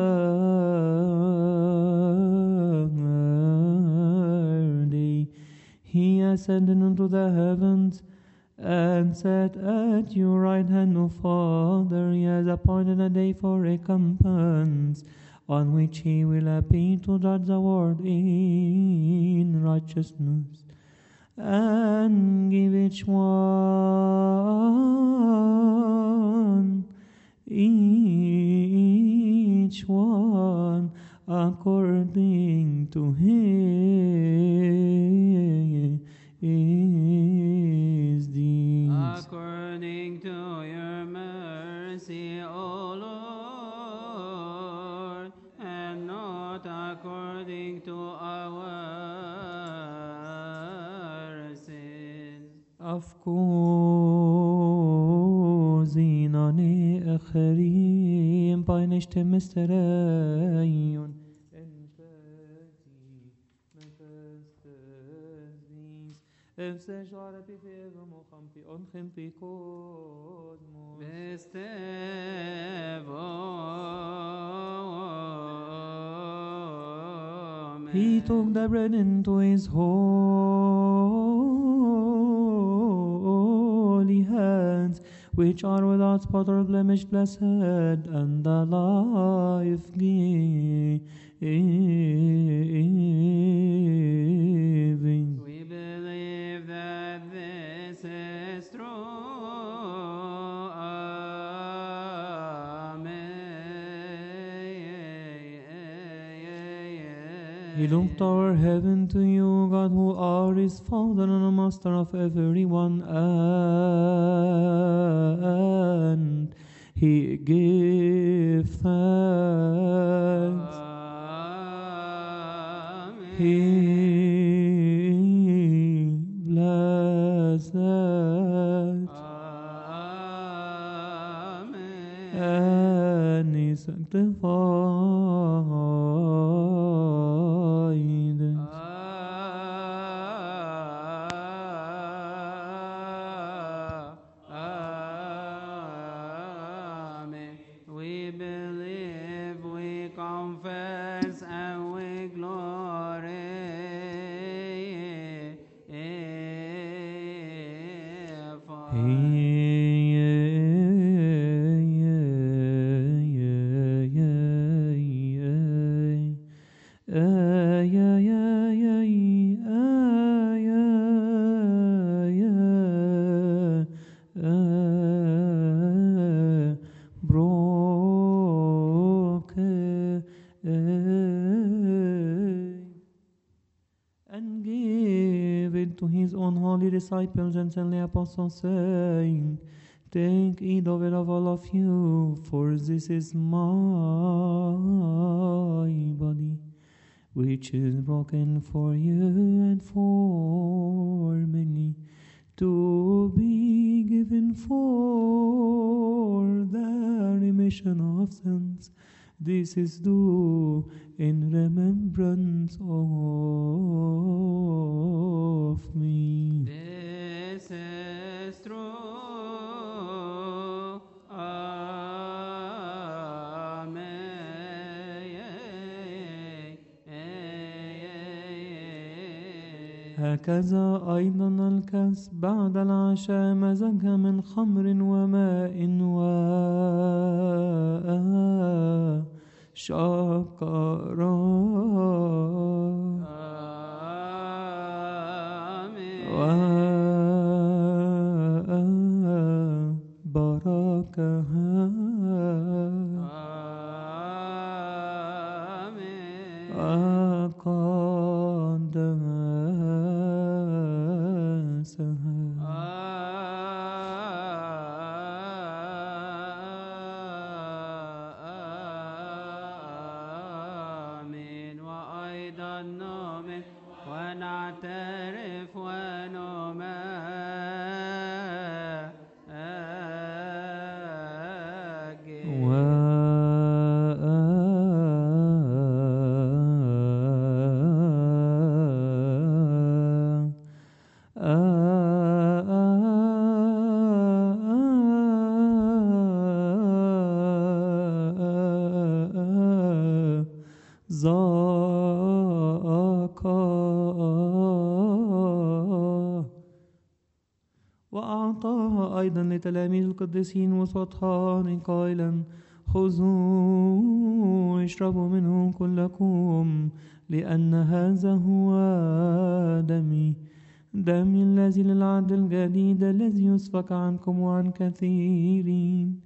third day he ascended into the heavens and sat at your right hand, O Father. He has appointed a day for recompense, on which he will appear to judge the world in righteousness, and give each one, each one according to his, his deeds. According to your mercy, O Lord, and not according to our sins. أفكوزيناني أخرين باينشت مستريون Efter svara på fevum och champi on champi kosmos. He took the bread into his holy hands, which are without spot or blemish, blessed, and the life giving. We believe that this is true. He looked toward heaven to you, God, who are his Father and Master of everyone, and he gave thanks. He blessed and he sanctified. Amen. We believe, we confess, and we glorify. And give it to his own holy disciples and sent the apostles, saying, Take heed of it of all of you, for this is my body, which is broken for you and for many, to be given for the remission of sins. This is due in remembrance of me. This is true. هكذا أيضا الكأس بعد العشاء مزجها من خمر وماء وشكرا آمين. وأيضا نؤمن ونعترف ونمجد زكاه وأعطاها أيضا لتلاميذ القديسين وسطها قائلا خذوا اشربوا منه كلكم لأن هذا هو دمي دمي الذي للعهد الجديد الذي يسفك عنكم وعن كثيرين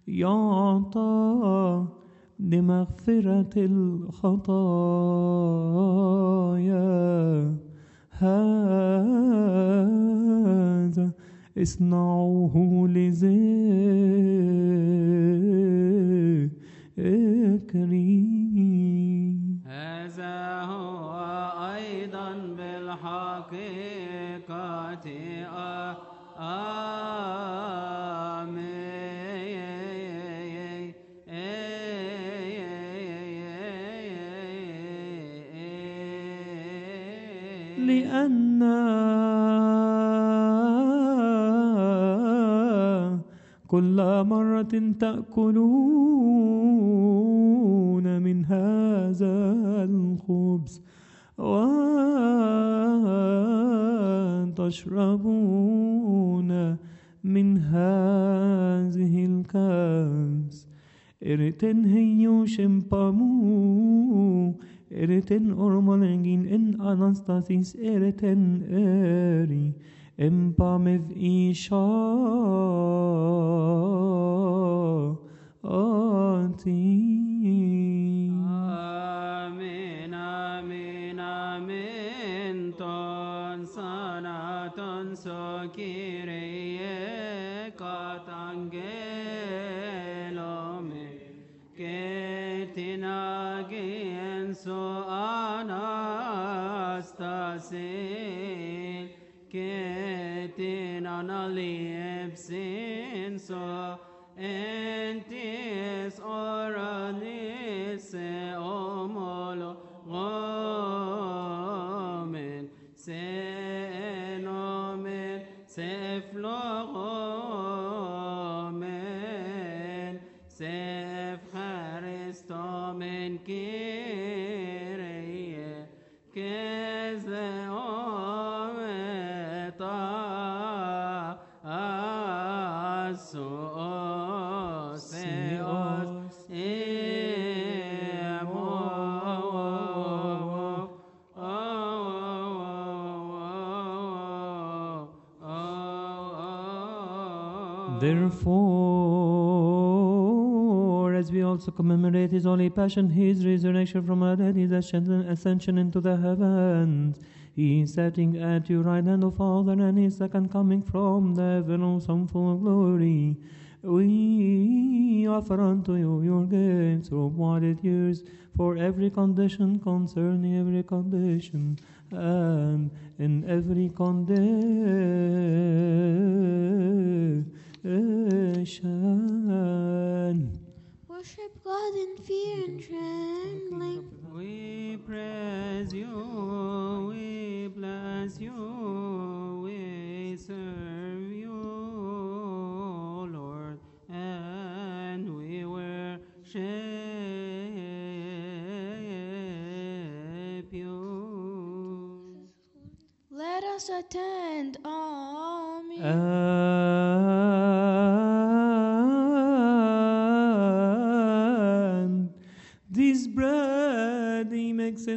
يعطى لمغفرة الخطايا هذا اصنعوه لذكري. هذا هو أيضا بالحقيقة لأن كل مرة تأكلون من هذا الخبز وتشربون من هذه الكأس إرتن هيو شمبامو إرتن أرمالنجين إن أناستاسيس إرتن إري إمبامف إيشا آتي. آمين آمين آمين تنسانا تنسو كيريه كاتانجيلومي كتنا جينسو أناستاسين كتنا ناليبسين سو انتس أورانيس أمولو غومن سينومن سيفلو غومن سيف خريستومن كيريه كزي أومتا أسوس سيوس Therefore, as we also commemorate his holy passion, his resurrection from our dead, his ascension into the heavens, he is sitting at your right hand, O Father, and his second coming from the heaven, some full of glory. We offer unto you your gifts of wide years for every condition, concerning every condition, and in every condition. Worship God in fear and trembling. We praise you, we bless you, we serve you, Lord, and we worship you. Let us attend. Amen. And this bread he makes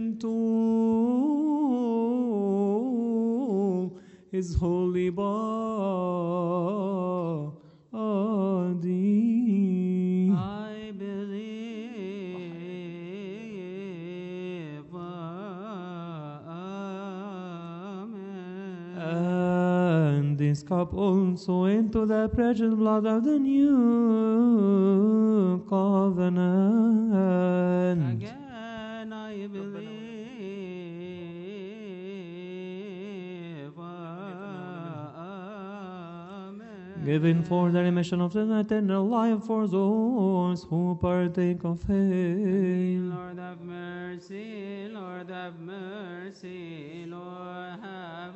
into his holy body. I believe. Amen. And this cup also into the precious blood of the new covenant. Again I believe. Amen. Given for the remission of sin, eternal life for those who partake of it. Lord have mercy, Lord have mercy, Lord have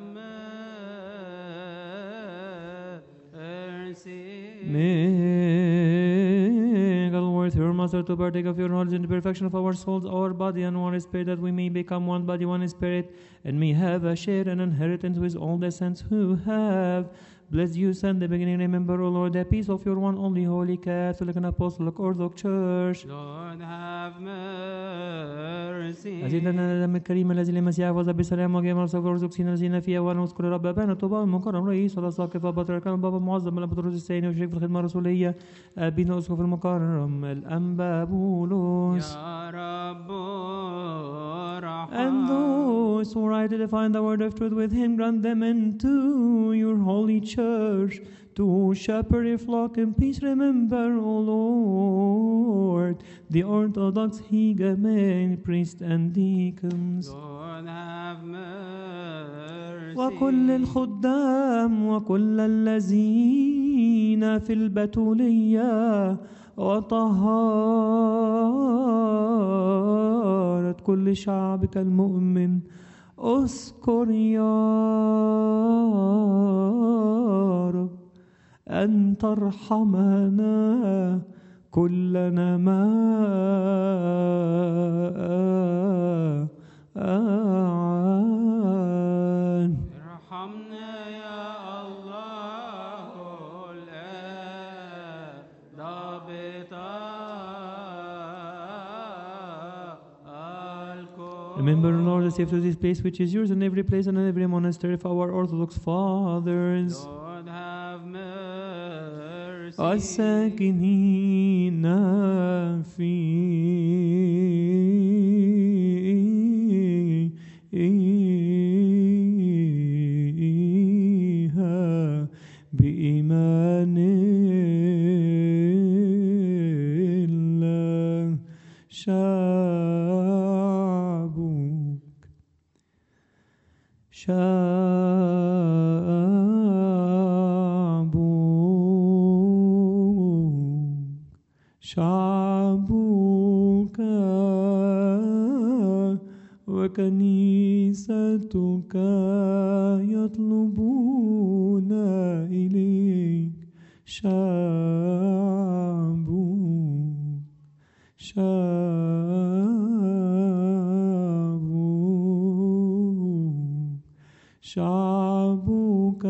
mercy. Make all worth your Master, to partake of your knowledge in the perfection of our souls, our body, and one spirit, that we may become one body, one spirit, and may have a share and inheritance with all the saints who have blessed you since the beginning. Remember, O Lord, the peace of your one only holy Catholic and Apostolic Orthodox Church. Lord, have mercy. أزيدنا الدم الكريم الذي للمسيح فاز بالسلام وجمال صبر ورزقنا الذين فيها ونذكر رب أبانا طوبى المكرم رئيس والأساقفة بطريرك البابا المعظم الأبطرس الثاني وشريك في الخدمة الرسولية أبينا أسقف المكرم الأنبا بولس. يا رب And those who rightly define the word of truth with him, grant them into your holy church to shepherd your flock in peace. Remember, O Lord, the Orthodox hegemony, priests and deacons. Lord, have mercy. وكل الخدام وكل الذين في البتولية وطهارة كل شعبك المؤمن. اذكر يا رب أن ترحمنا كلنا معا. ارحمنا يا الله الآن ضابطا الكل. Remember, Lord, the safety of this place which is yours, in every place and in every monastery of our Orthodox fathers. Lord, have mercy. الساكنين فيها بإيمان الله شعبك شعبك وكنيستك يطلبون إليك. شعبك شعبك شعبك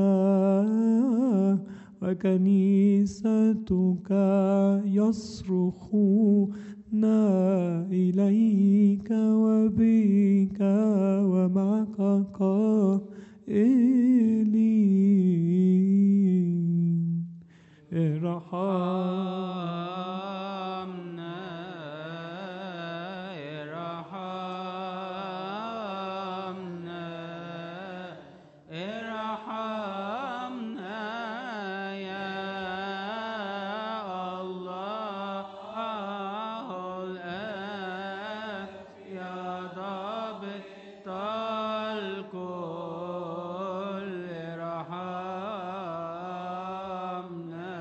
وكنيستك يصرخون إليك وبك ومعك قائلين ارحمنا ارحمنا ارحمنا يا الله الآن يا ضابط الكل. ارحمنا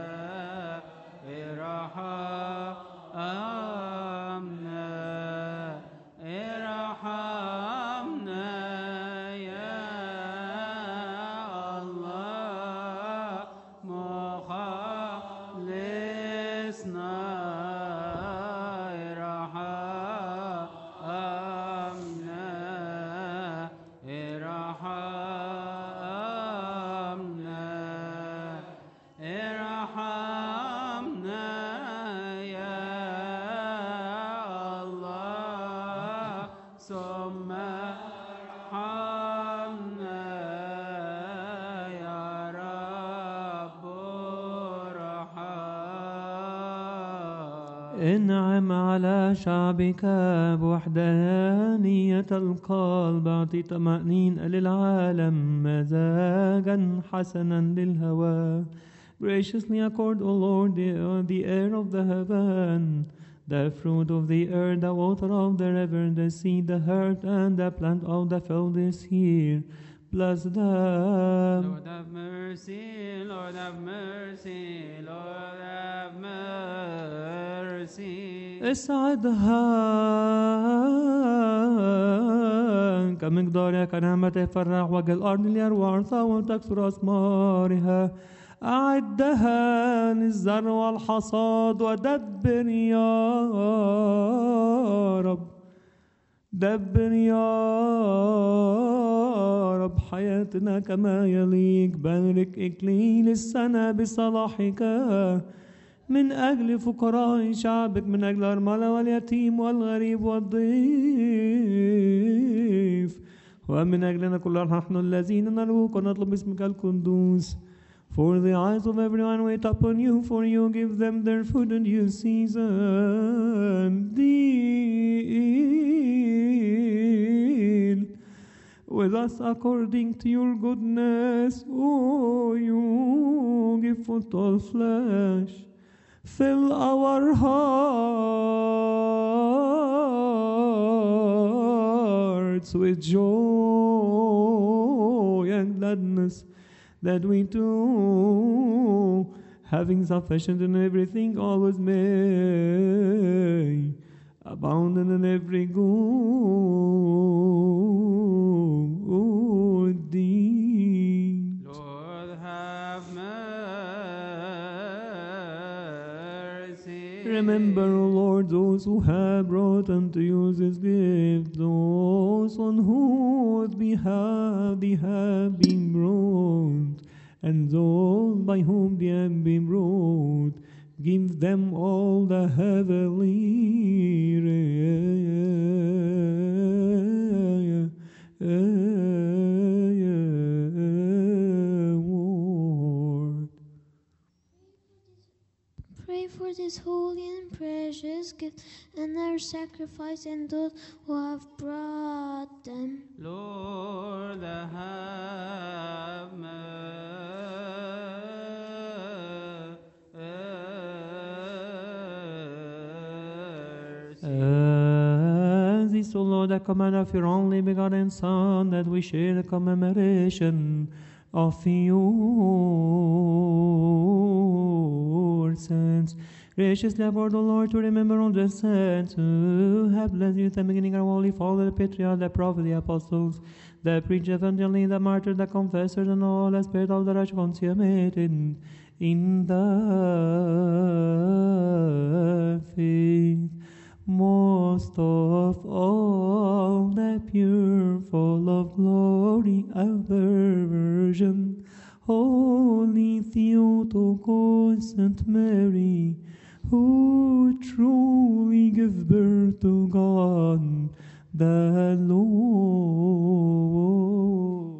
ارحمنا ارحمنا يا الله مخلصنا. ارحمنا ارحمنا ارحمنا يا الله ثم ارحمنا يا رب ارحم. انعم على شعبك بوحدانية القلب، أعطي طمأنينة للعالم مزاجا حسنا للهوى. Graciously accord, O Lord, the, uh, the air of the heaven, the fruit of the earth, the water of the river, the seed, the herb, and the plant of the field this year. Bless them. Lord have mercy, Lord have mercy, Lord have mercy. اسعدها كمقدارها كنعمة فرح وجه الأرض ليروى عرثها وتكثر أثمارها. أعدها للزرع والحصاد ودبر يا رب دبر يا رب حياتنا كما يليق بارك إكليل السنة بصلاحك من أجل فقراء شعبك من أجل الأرملة واليتيم والغريب والضيف ومن أجلنا كلنا نحن الذين نلوك ونطلب اسمك القدوس. For the eyes of everyone wait upon you, for you give them their food in due season. Deal with us according to your goodness, O you give food to all flesh. Fill our hearts with joy and gladness, that we too, having sufficient in everything, always may abound in every good deed. Lord, have mercy. Remember, O Lord, those who have brought unto you this gift, those on whose behalf they have been brought, and those by whom they have been brought. Give them all the heavenly reward. Pray for this holy and precious gift and their sacrifice and those who have brought them. Lord, have mercy. As is, O Lord, the command of your only begotten Son, that we share the commemoration of your saints. Graciously afford, O Lord, to remember all the saints who have blessed you at the beginning, our holy Father, the Patriarch, the Prophet, the Apostles, the preacher, evangelist, the martyr, the confessors, and all the spirit of the righteous consummated in the faith. Most of all, the pure, full of glory, our Virgin, Holy Theotokos, Saint Mary, who truly give birth to God the Lord.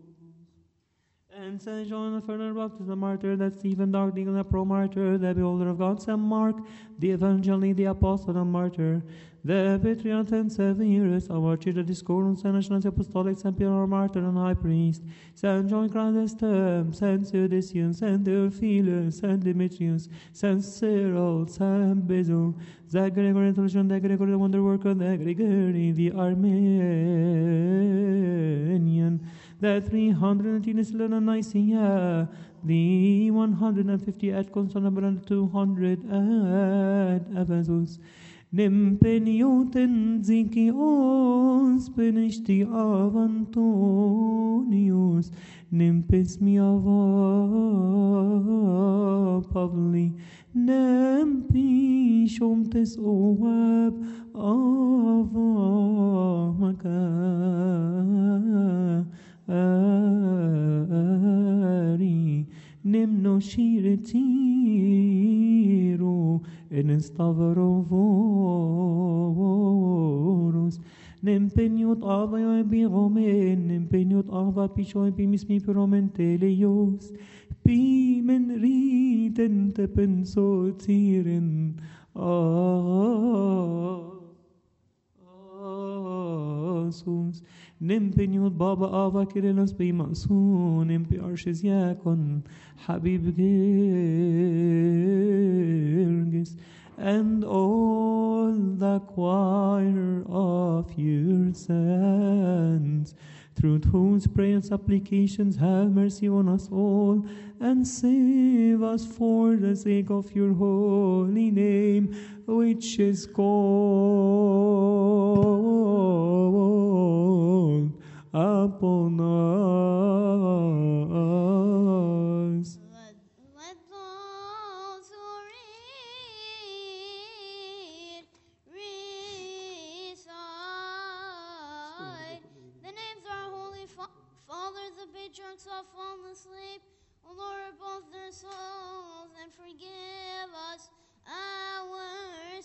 And Saint John the Further Baptist, the martyr, that Stephen the Archdeacon, the pro-martyr, the beholder of God, Saint Mark, the evangelist, the apostle, the martyr, the patriarch and Severus, our church, the discordant, Saint National Apostolic, Saint Peter, our martyr and high priest, Saint John Chrysostom, Saint Theodosius, Saint Theophilus, Saint Demetrius, Saint Cyril, Saint Basil, the Gregory Theologian, the Gregory the Wonder Worker, the Gregory the Armenian, the three hundred eighteen in Nicaea, the one hundred fifty at Constantinople, and two hundred at Ephesus. Nimpeniuten Zikios, Penishti av Antonius, Nimpis mi ava Pavli, Nempi Shomtes Oab ava Maka. Ari Nimno Shiretiro en Stavrovoros Nempeniot ava yo epiromen Nempeniot ava pisho epimismi piromen teleios Pimen riten te penso tiren Asus Nimpeniot Baba Ava Kyrillos Bi Masun Nimpi Arshis Yakon Habib Girgis and all the choir of your saints, through whose prayers and supplications have mercy on us all, and save us for the sake of your holy name, which is called upon us. drunk saw fall asleep. O Lord, repose their souls and forgive us our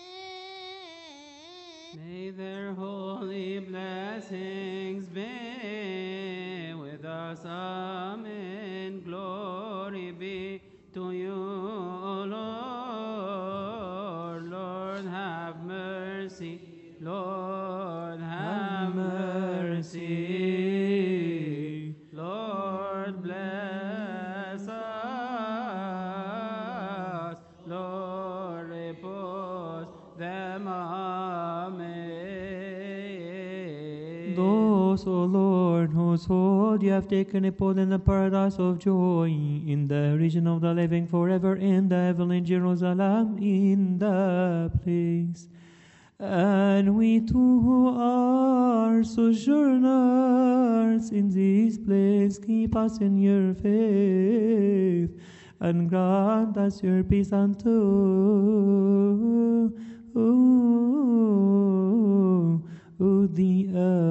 sins. May their holy blessings be with us. Amen. Glory be to you, O Lord. Lord, have mercy. Lord, have mercy. Lord, bless us. Lord, repose them. Amen. Those, O Lord, whose hold you have taken upon in the paradise of joy, in the region of the living forever, in the heavenly Jerusalem, in the place. And we too who are sojourners in this place, keep us in your faith, and grant us your peace unto the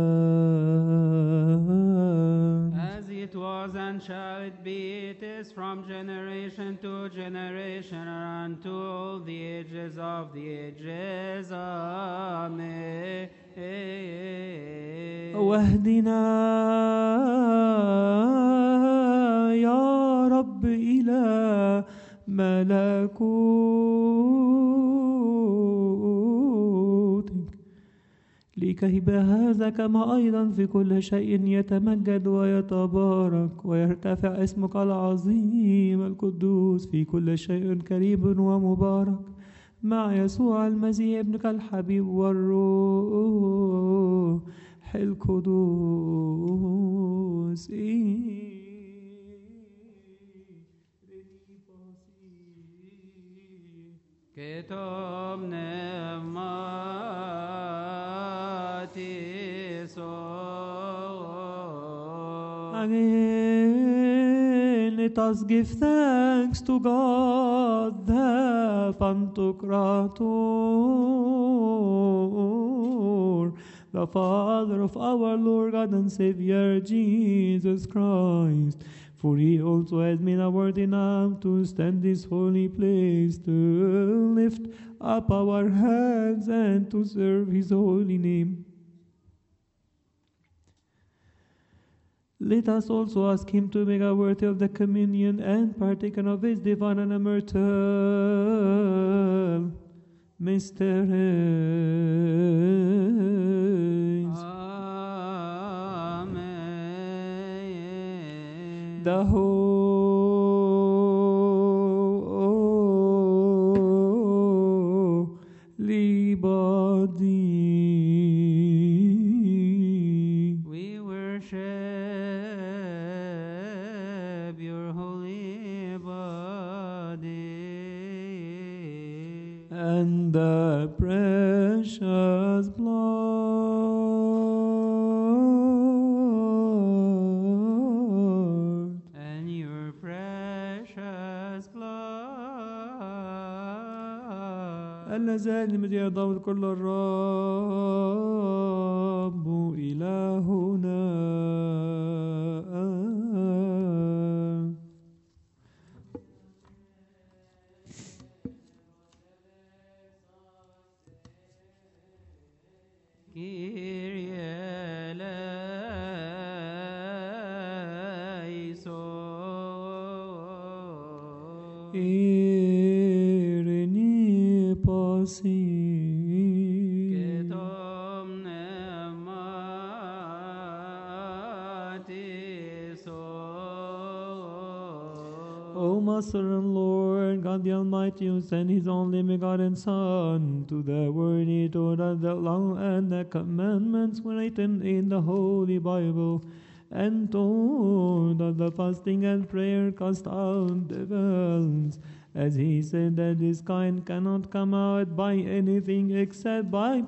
earth. As it was and shall it be, it is from generation to generation and unto all the ages of the ages. Amen. واهدنا يا رب إلى ملكوتك لكي بهذا كما أيضا في كل شيء يتمجد ويتبارك ويرتفع اسمك العظيم القدوس في كل شيء كريم ومبارك مع يسوع المسيح ابنك الحبيب والروح القدوس. كتاب نعمتي صار. Again, let us give thanks to God, the Pantocrator, the Father of our Lord God and Savior Jesus Christ. For he also has made us worthy enough to stand this holy place, to lift up our hands and to serve his holy name. Let us also ask him to make us worthy of the communion and partaken of his divine and immortal mysteries. Amen. The holy body. We worship your holy body and the precious blood and your precious blood اللذان من يرضون كل الرب إلهنا. Kyrie eleison. Irene pasi. Ketom nemati so. O Master and Lord, God the Almighty, who sent his only begotten Son to the world, he told us the law and the commandments were written in the Holy Bible, and told us the fasting and prayer cast out devils, as he said that this kind cannot come out by anything except by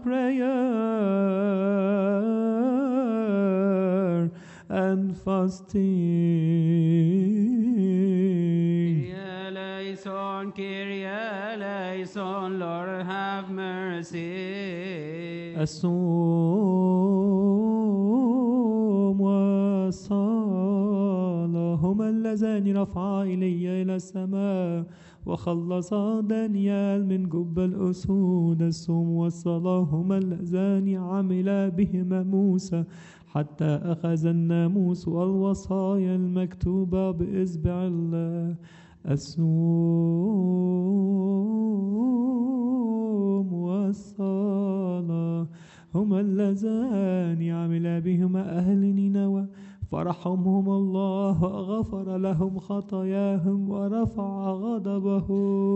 prayer and fasting. Kyrie eleison, Kyrie eleison, Lord have mercy. الصوم والصلاة اللذان رفعا إلي إلى السماء وخلصا دانيال من جب الأسود. الصوم والصلاة هما اللذان عمل بهما موسى حتى أخذ الناموس والوصايا المكتوبة بإصبع الله. الصوم والصلاة هما اللذان عمل بهما أهل نينوى فرحمهم الله وغفر لهم خطاياهم ورفع غضبه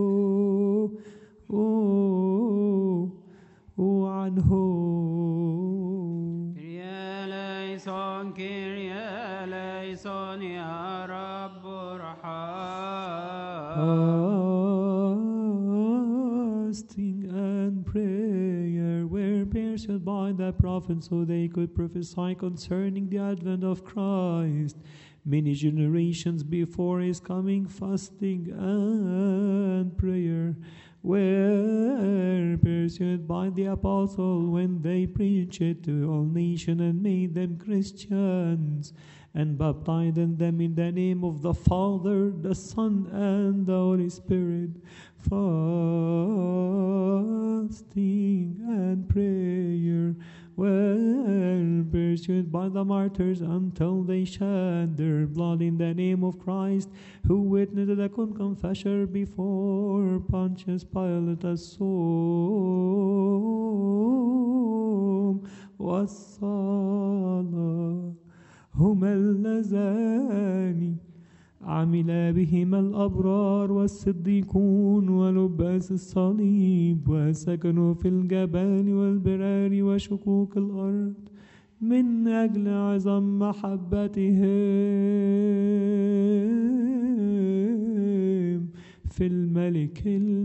عنهم. كريا ليسون كريا ليسون يا رب ارحم. Fasting and prayer were pursued by the prophets so they could prophesy concerning the advent of Christ. Many generations before his coming, fasting and prayer were pursued by the apostle when they preached it to all nations and made them Christians and baptized them in the name of the Father, the Son, and the Holy Spirit. Fasting and prayer were pursued by the martyrs until they shed their blood in the name of Christ, who witnessed the confessor before Pontius Pilate. الصوم والصلاة هما اللذان عمل بهما الأبرار والصديقون ولباس الصليب وسكنوا في الجبال والبرار وشقوق الأرض من أجل عظم محبتهم في الملك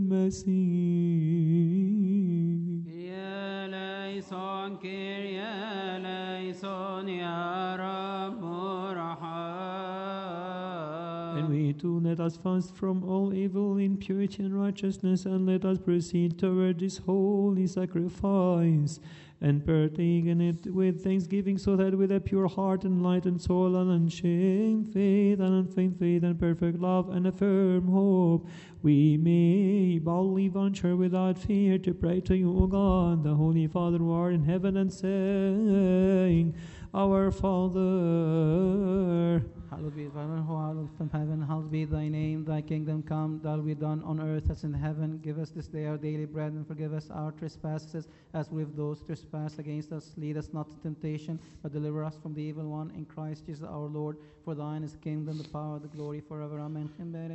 المسيح. يا ليسون كيريا ليسون يا رب ارحم. And we too let us fast from all evil in purity and righteousness, and let us proceed toward this holy sacrifice and partake in it with thanksgiving, so that with a pure heart, enlightened soul, and unshamed faith, and unfeigned faith, and perfect love, and a firm hope, we may boldly venture without fear to pray to you, O God, the Holy Father who art in heaven, and saying, Our Father, hallowed be thy name, who art from heaven, hallowed be thy name, thy kingdom come, thy will be done on earth as in heaven. Give us this day our daily bread, and forgive us our trespasses, as we have those trespass against us. Lead us not to temptation, but deliver us from the evil one. In Christ Jesus our Lord, for thine is the kingdom, the power, the glory forever. Amen.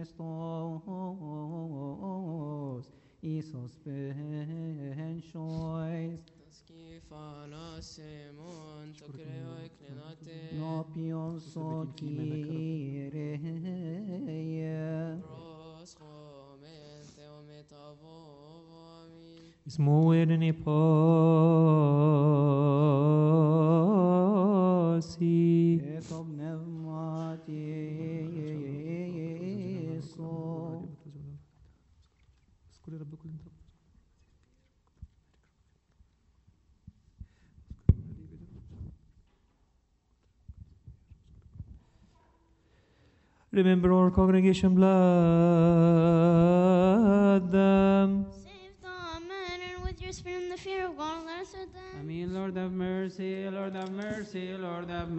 Isos benchois. Skifana Simon to creo eclinate. No pionso kyrie. Proscomente ometavo amin. Ismoer in eposi. Etob nevmati so. Remember our congregation blood them. Save the men and with your spirit in the fear of God, let us with them. Amen. Lord have mercy, Lord have mercy, Lord have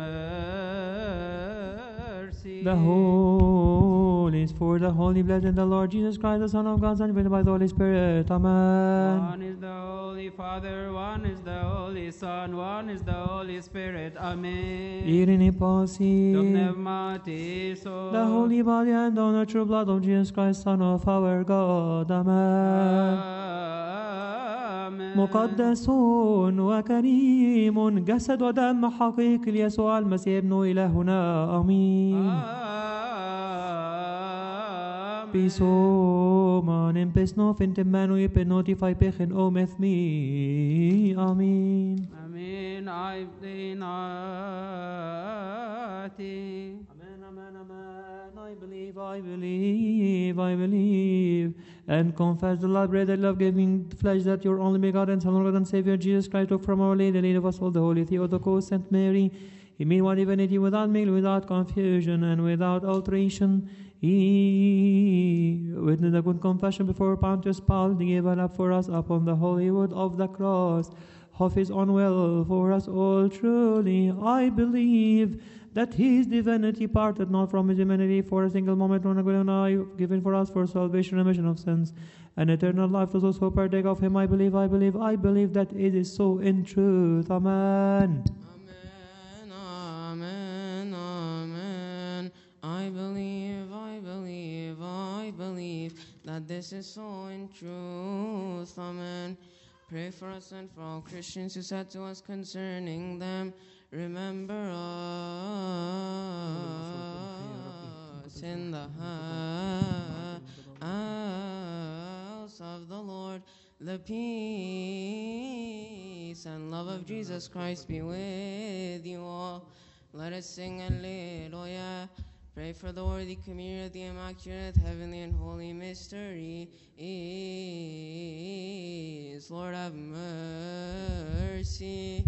mercy. The Holy is for the Holy, blessed in the Lord Jesus Christ, the Son of God, sanctified by the Holy Spirit. Amen. One is the Holy Father, one is the Holy Son, one is the Holy Spirit. Amen. Irene Posi. Domnevmati The holy body and the natural blood of Jesus Christ, Son of our God. Amen. مقدس وكريم جسد ودم حقيقي ليسوع المسيح ابن إلهنا آمين. Piso manem pesno fintemano e penotify pechen ometh me. Amen. Amen. I benati. Amen, amen, amen. I believe, I believe, I believe, and confess the love, bread, and love-giving flesh that your only begotten Son, Lord and Savior Jesus Christ took from our Lady, Lady of us all, the Holy Theotokos, Saint Mary, He made one divinity without mingle, without confusion, and without alteration. He witnessed a good confession before Pontius Pilate, given up for us upon the holy wood of the cross, of his own will for us all. Truly, I believe that his divinity parted not from his humanity for a single moment, nor an eye, given for us for salvation, remission of sins, and eternal life to those who partake of him. I believe, I believe, I believe that it is so in truth. Amen. Amen, amen, amen. I believe, I believe, I believe that this is so in truth. Amen. Pray for us and for all Christians who said to us concerning them, remember us in the house of the Lord. The peace and love of Jesus Christ be with you all. Let us sing Alleluia. Pray for the worthy communion of the Immaculate, Heavenly, and Holy Mystery is. Lord, have mercy.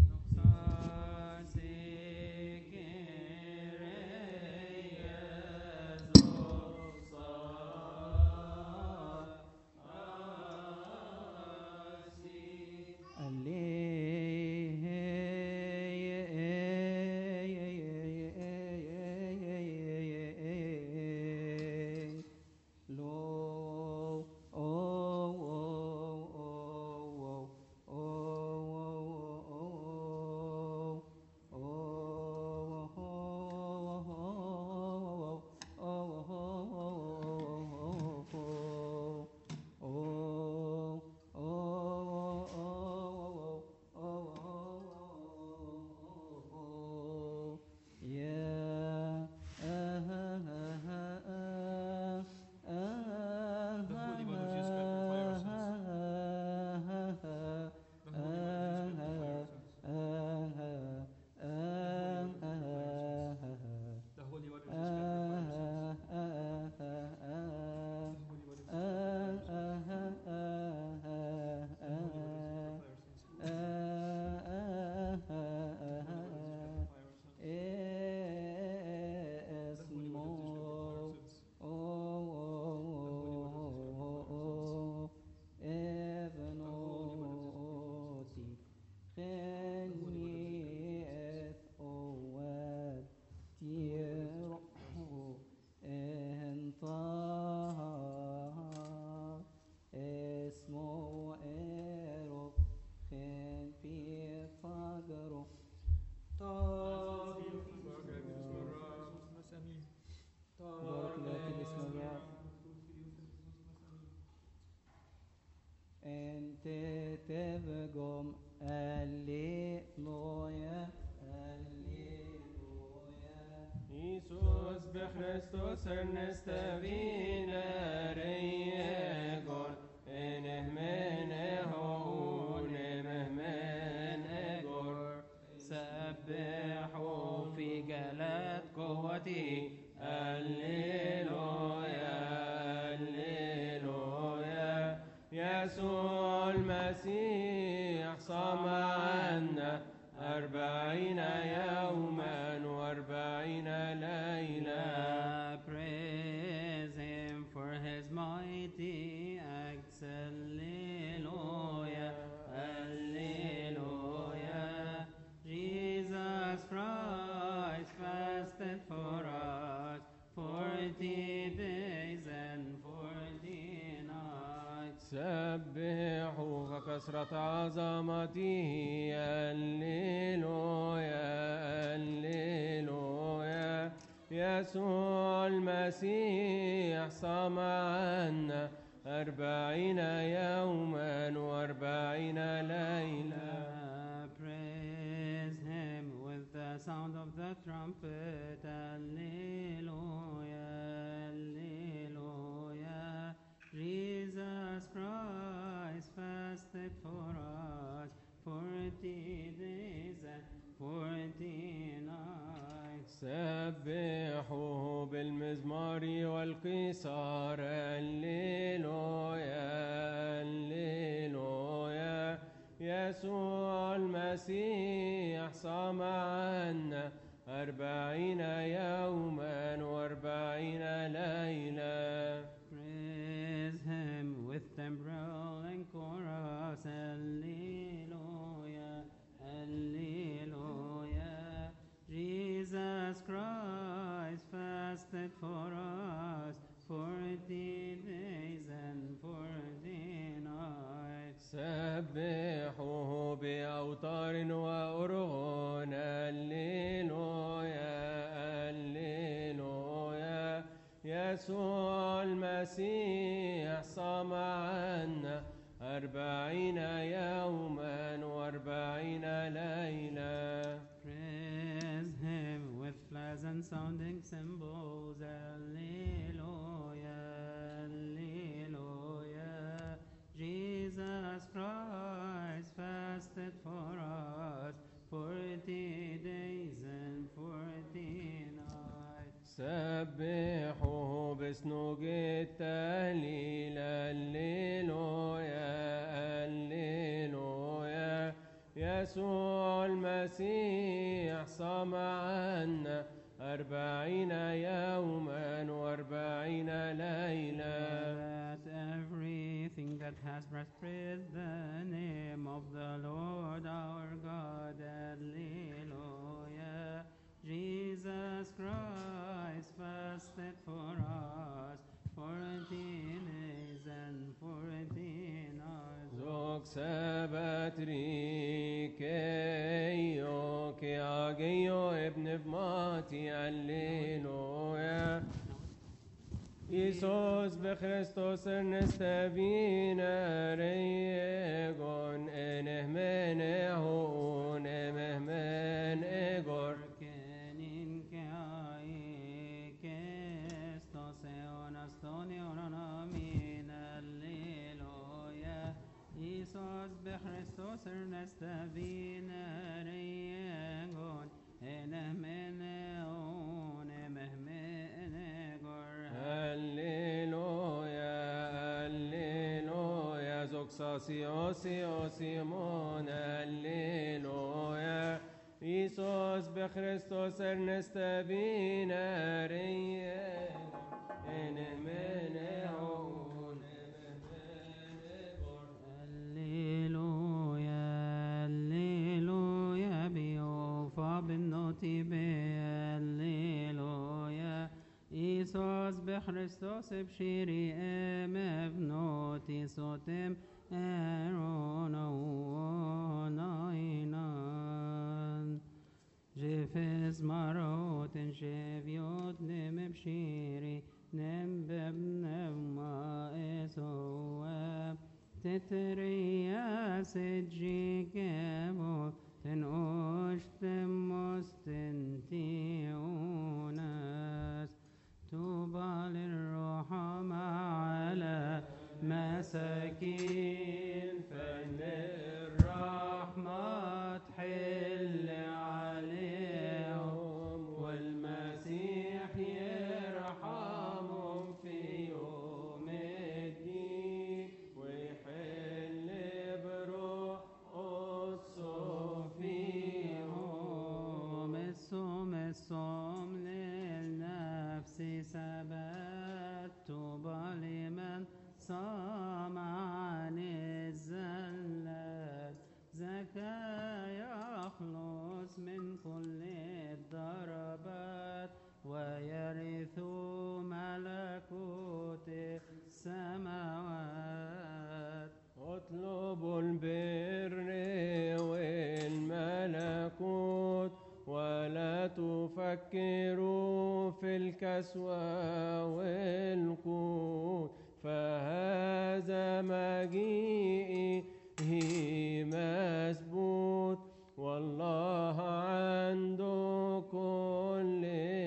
تبقم Alleluia, Alleluia. Iisus b'Christus ernestevine reiegon, enehmeneho unemehen egor. سبحوا في جلال قوته Alleluia, Alleluia. يسوع المسيح صام عنا أربعين يوما وأربعين ليلة. Praise him for his mighty acts. Alleluia, Alleluia. Jesus Christ fasted for us forty days and forty nights. سبحوا ككثرة عظمته الليلويا الليلويا. يسوع المسيح صام عنا أربعين يوما وأربعين ليلة. Praise him with the sound of the trumpet. Alleluia, Alleluia. Jesus Christ fasted for us forty days and forty nights. سبحوه بالمزمار والقيصار الليلويا الليلويا. يسوع المسيح صام عنا أربعين يوما وأربعين ليلة. Praise him with timbrel and chorus. Alleluia, Alleluia. Jesus Christ fasted for us forty days and forty nights. سبحوه بأوتار وأرغون. الليلويا الليلويا. يسوع المسيح صام عنا أربعين يوما وأربعين ليلة. Praise him with pleasant sounding cymbals. Alleluia, Alleluia. Jesus Christ fasted for us forty days and forty nights. سبحوه بسنوج التهليل. الليلويا الليلويا. يسوع المسيح صام عنا أربعين يوما وأربعين ليلة. Let everything that has breath praise the name of the Lord our God. Alleluia. Jesus Christ fasted for us forty days and forty nights. Zog sabatrikeyo ki ageyo ibn bmati. Alleluia. Isos bechristos ernestavina reyegon enehmenehun emehen egor. Kenin kai kestos eonastoni ononamin. Alleluia. Isos bechristos ernestavina reyegon enehmenehun emehen egor. Alleluia, Alleluia. Zoxasi osi osimon. Alleluia. Isos bechristos ernestavina reyegon enehmenehun emehen egor. Alleluia, Alleluia. Biofa bennoti be. Alleluia. Isos bechristos bshiri em evnoti sotem eronainan. Jefes maroten sheviot nem bshiri nem bebnevma esoa. Teteria sejikemo ten oshtem mostentiunas. طوبى للرحمة على مساكين فإن الرحمة تحل عليهم والمسيح يرحمهم في يوم الدين ويحل بروح قدسه فيهم. الصوم الصوم للنفس سبت. طوبى لمن صام عن الزلات. زكاة يخلص من كل الضربات ويرث ملكوت السماوات. اطلبوا البر والملكوت ولا تفكروا في الكسوة والقوت فهذا مجيئه مسبوط والله عنده كل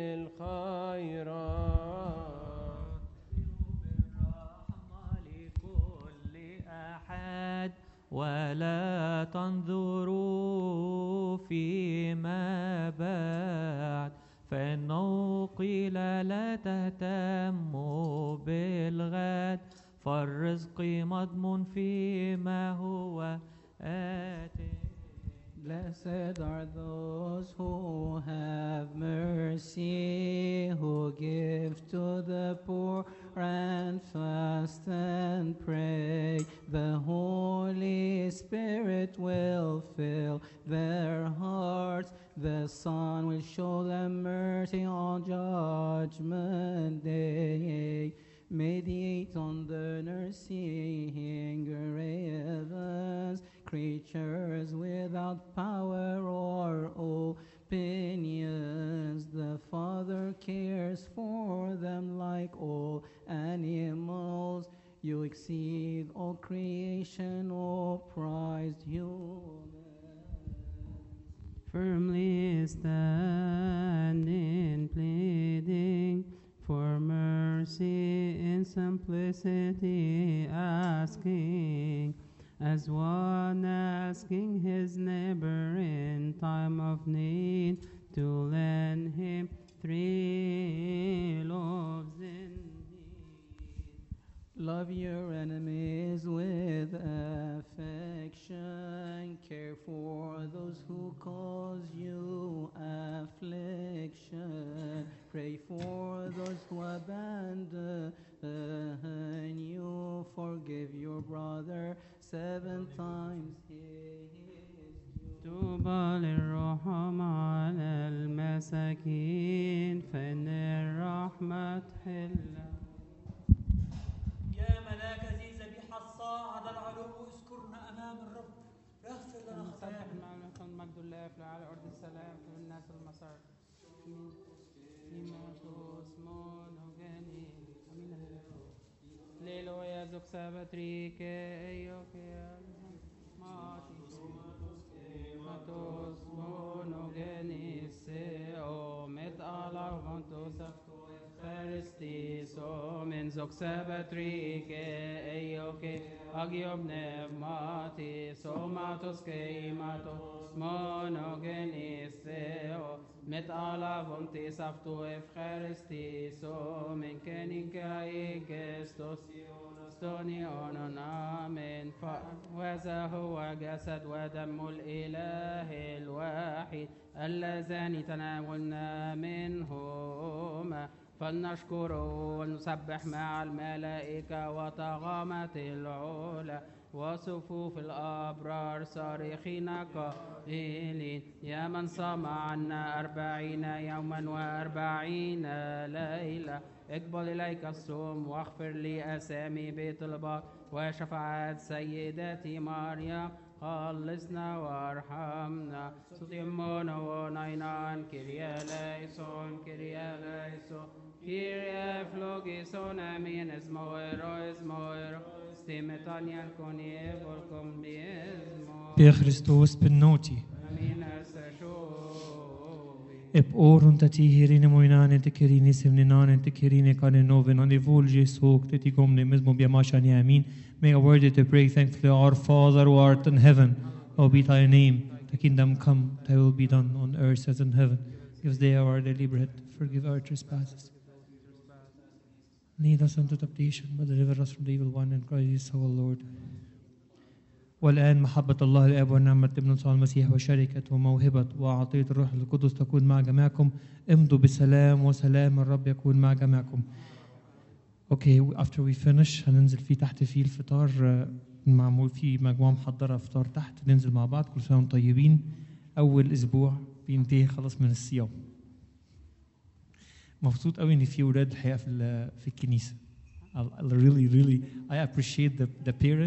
الخيرات. بالرحمة لكل أحد ولا تنظروا فيما بعد فإنه قيل لا تهتموا بالغد فالرزق مضمون فيما هو آتي. Blessed are those who have mercy, who give to the poor and fast and pray. The Holy Spirit will fill their hearts. The Son will show them mercy on Judgment Day. Mediate on the nursing ravens, creatures without power or opinions. The Father cares for them like all animals. You exceed all creation, O prized humans. Firmly standing, pleading for mercy in simplicity, asking, as one asking his neighbor in time of need, to lend him three loaves indeed. Love your enemies with affection. Care for those who cause you affliction. Pray for those who abandon you. Forgive your brother seven times his due. طوبى للرحماء على المساكين فإن الرحمة تحل. يا ملاك ذي ذبيحة الصاعد العلو اذكرنا أمام الرب اغفر لنا نسبح خطايانا. معنا مجد الله في على أرض السلام في الناس المسار. Nimotos monogeni. Alleluia, doxabatrike, eiokia, matis, matos monogeni, seo, met ala, vantos, Eucharistis, omen, doxabatrike, eiokia, agiom nevmatis, omatos, keimatos, monogeni, seo, met alla vontis aftu Eucharistis, omen keninkai gestos, stonion amen. وهذا هو جسد ودم الإله الواحد اللذان تناولنا منهما فلنشكره ونسبح مع الملائكة وطغامة العلا وصفوف الأبرار صارخين قائلين يا من صام عنا أربعين يوما وأربعين ليلة اقبل إليك الصوم واغفر لي أسامي بيت البار وشفاعة سيدتي مريم خلصنا وارحمنا سطيمون ونينان كريا ليسون كريا ليسون كريا فلوغيسون أمين اسمو إيرو اسمو إيرو ستيمتانيا كوني بولكم بإزمو بخريستوس بالنوتي أمين أرسشوي eb orun tati hirine moinane te kerine semninane te kerine kane noven on evolge sok te tikomne mesmo biamashani amin. May I worthy to pray thankfully, our Father who art in heaven, hallowed be thy name, thy kingdom come, thy will be done on earth as in heaven. Give us day our daily bread, forgive our trespasses. Lead us into temptation, but deliver us from the evil one, and Christ Jesus our Lord. والآن محبة الله الآب ونعمة ابن صالح المسيح وشركة وموهبة وعطية الروح القدس تكون مع جميعكم. امضوا بسلام وسلام الرب يكون مع جميعكم. Okay, after we finish هننزل في تحت في الفطار معمول في مجموعة محضرة فطار تحت ننزل مع بعض. كل سنة وانتم طيبين. أول أسبوع بينتهي خلاص من الصيام. مبسوط قوي إن في ولاد الحقيقة في في الكنيسة. I really really I appreciate the the parents.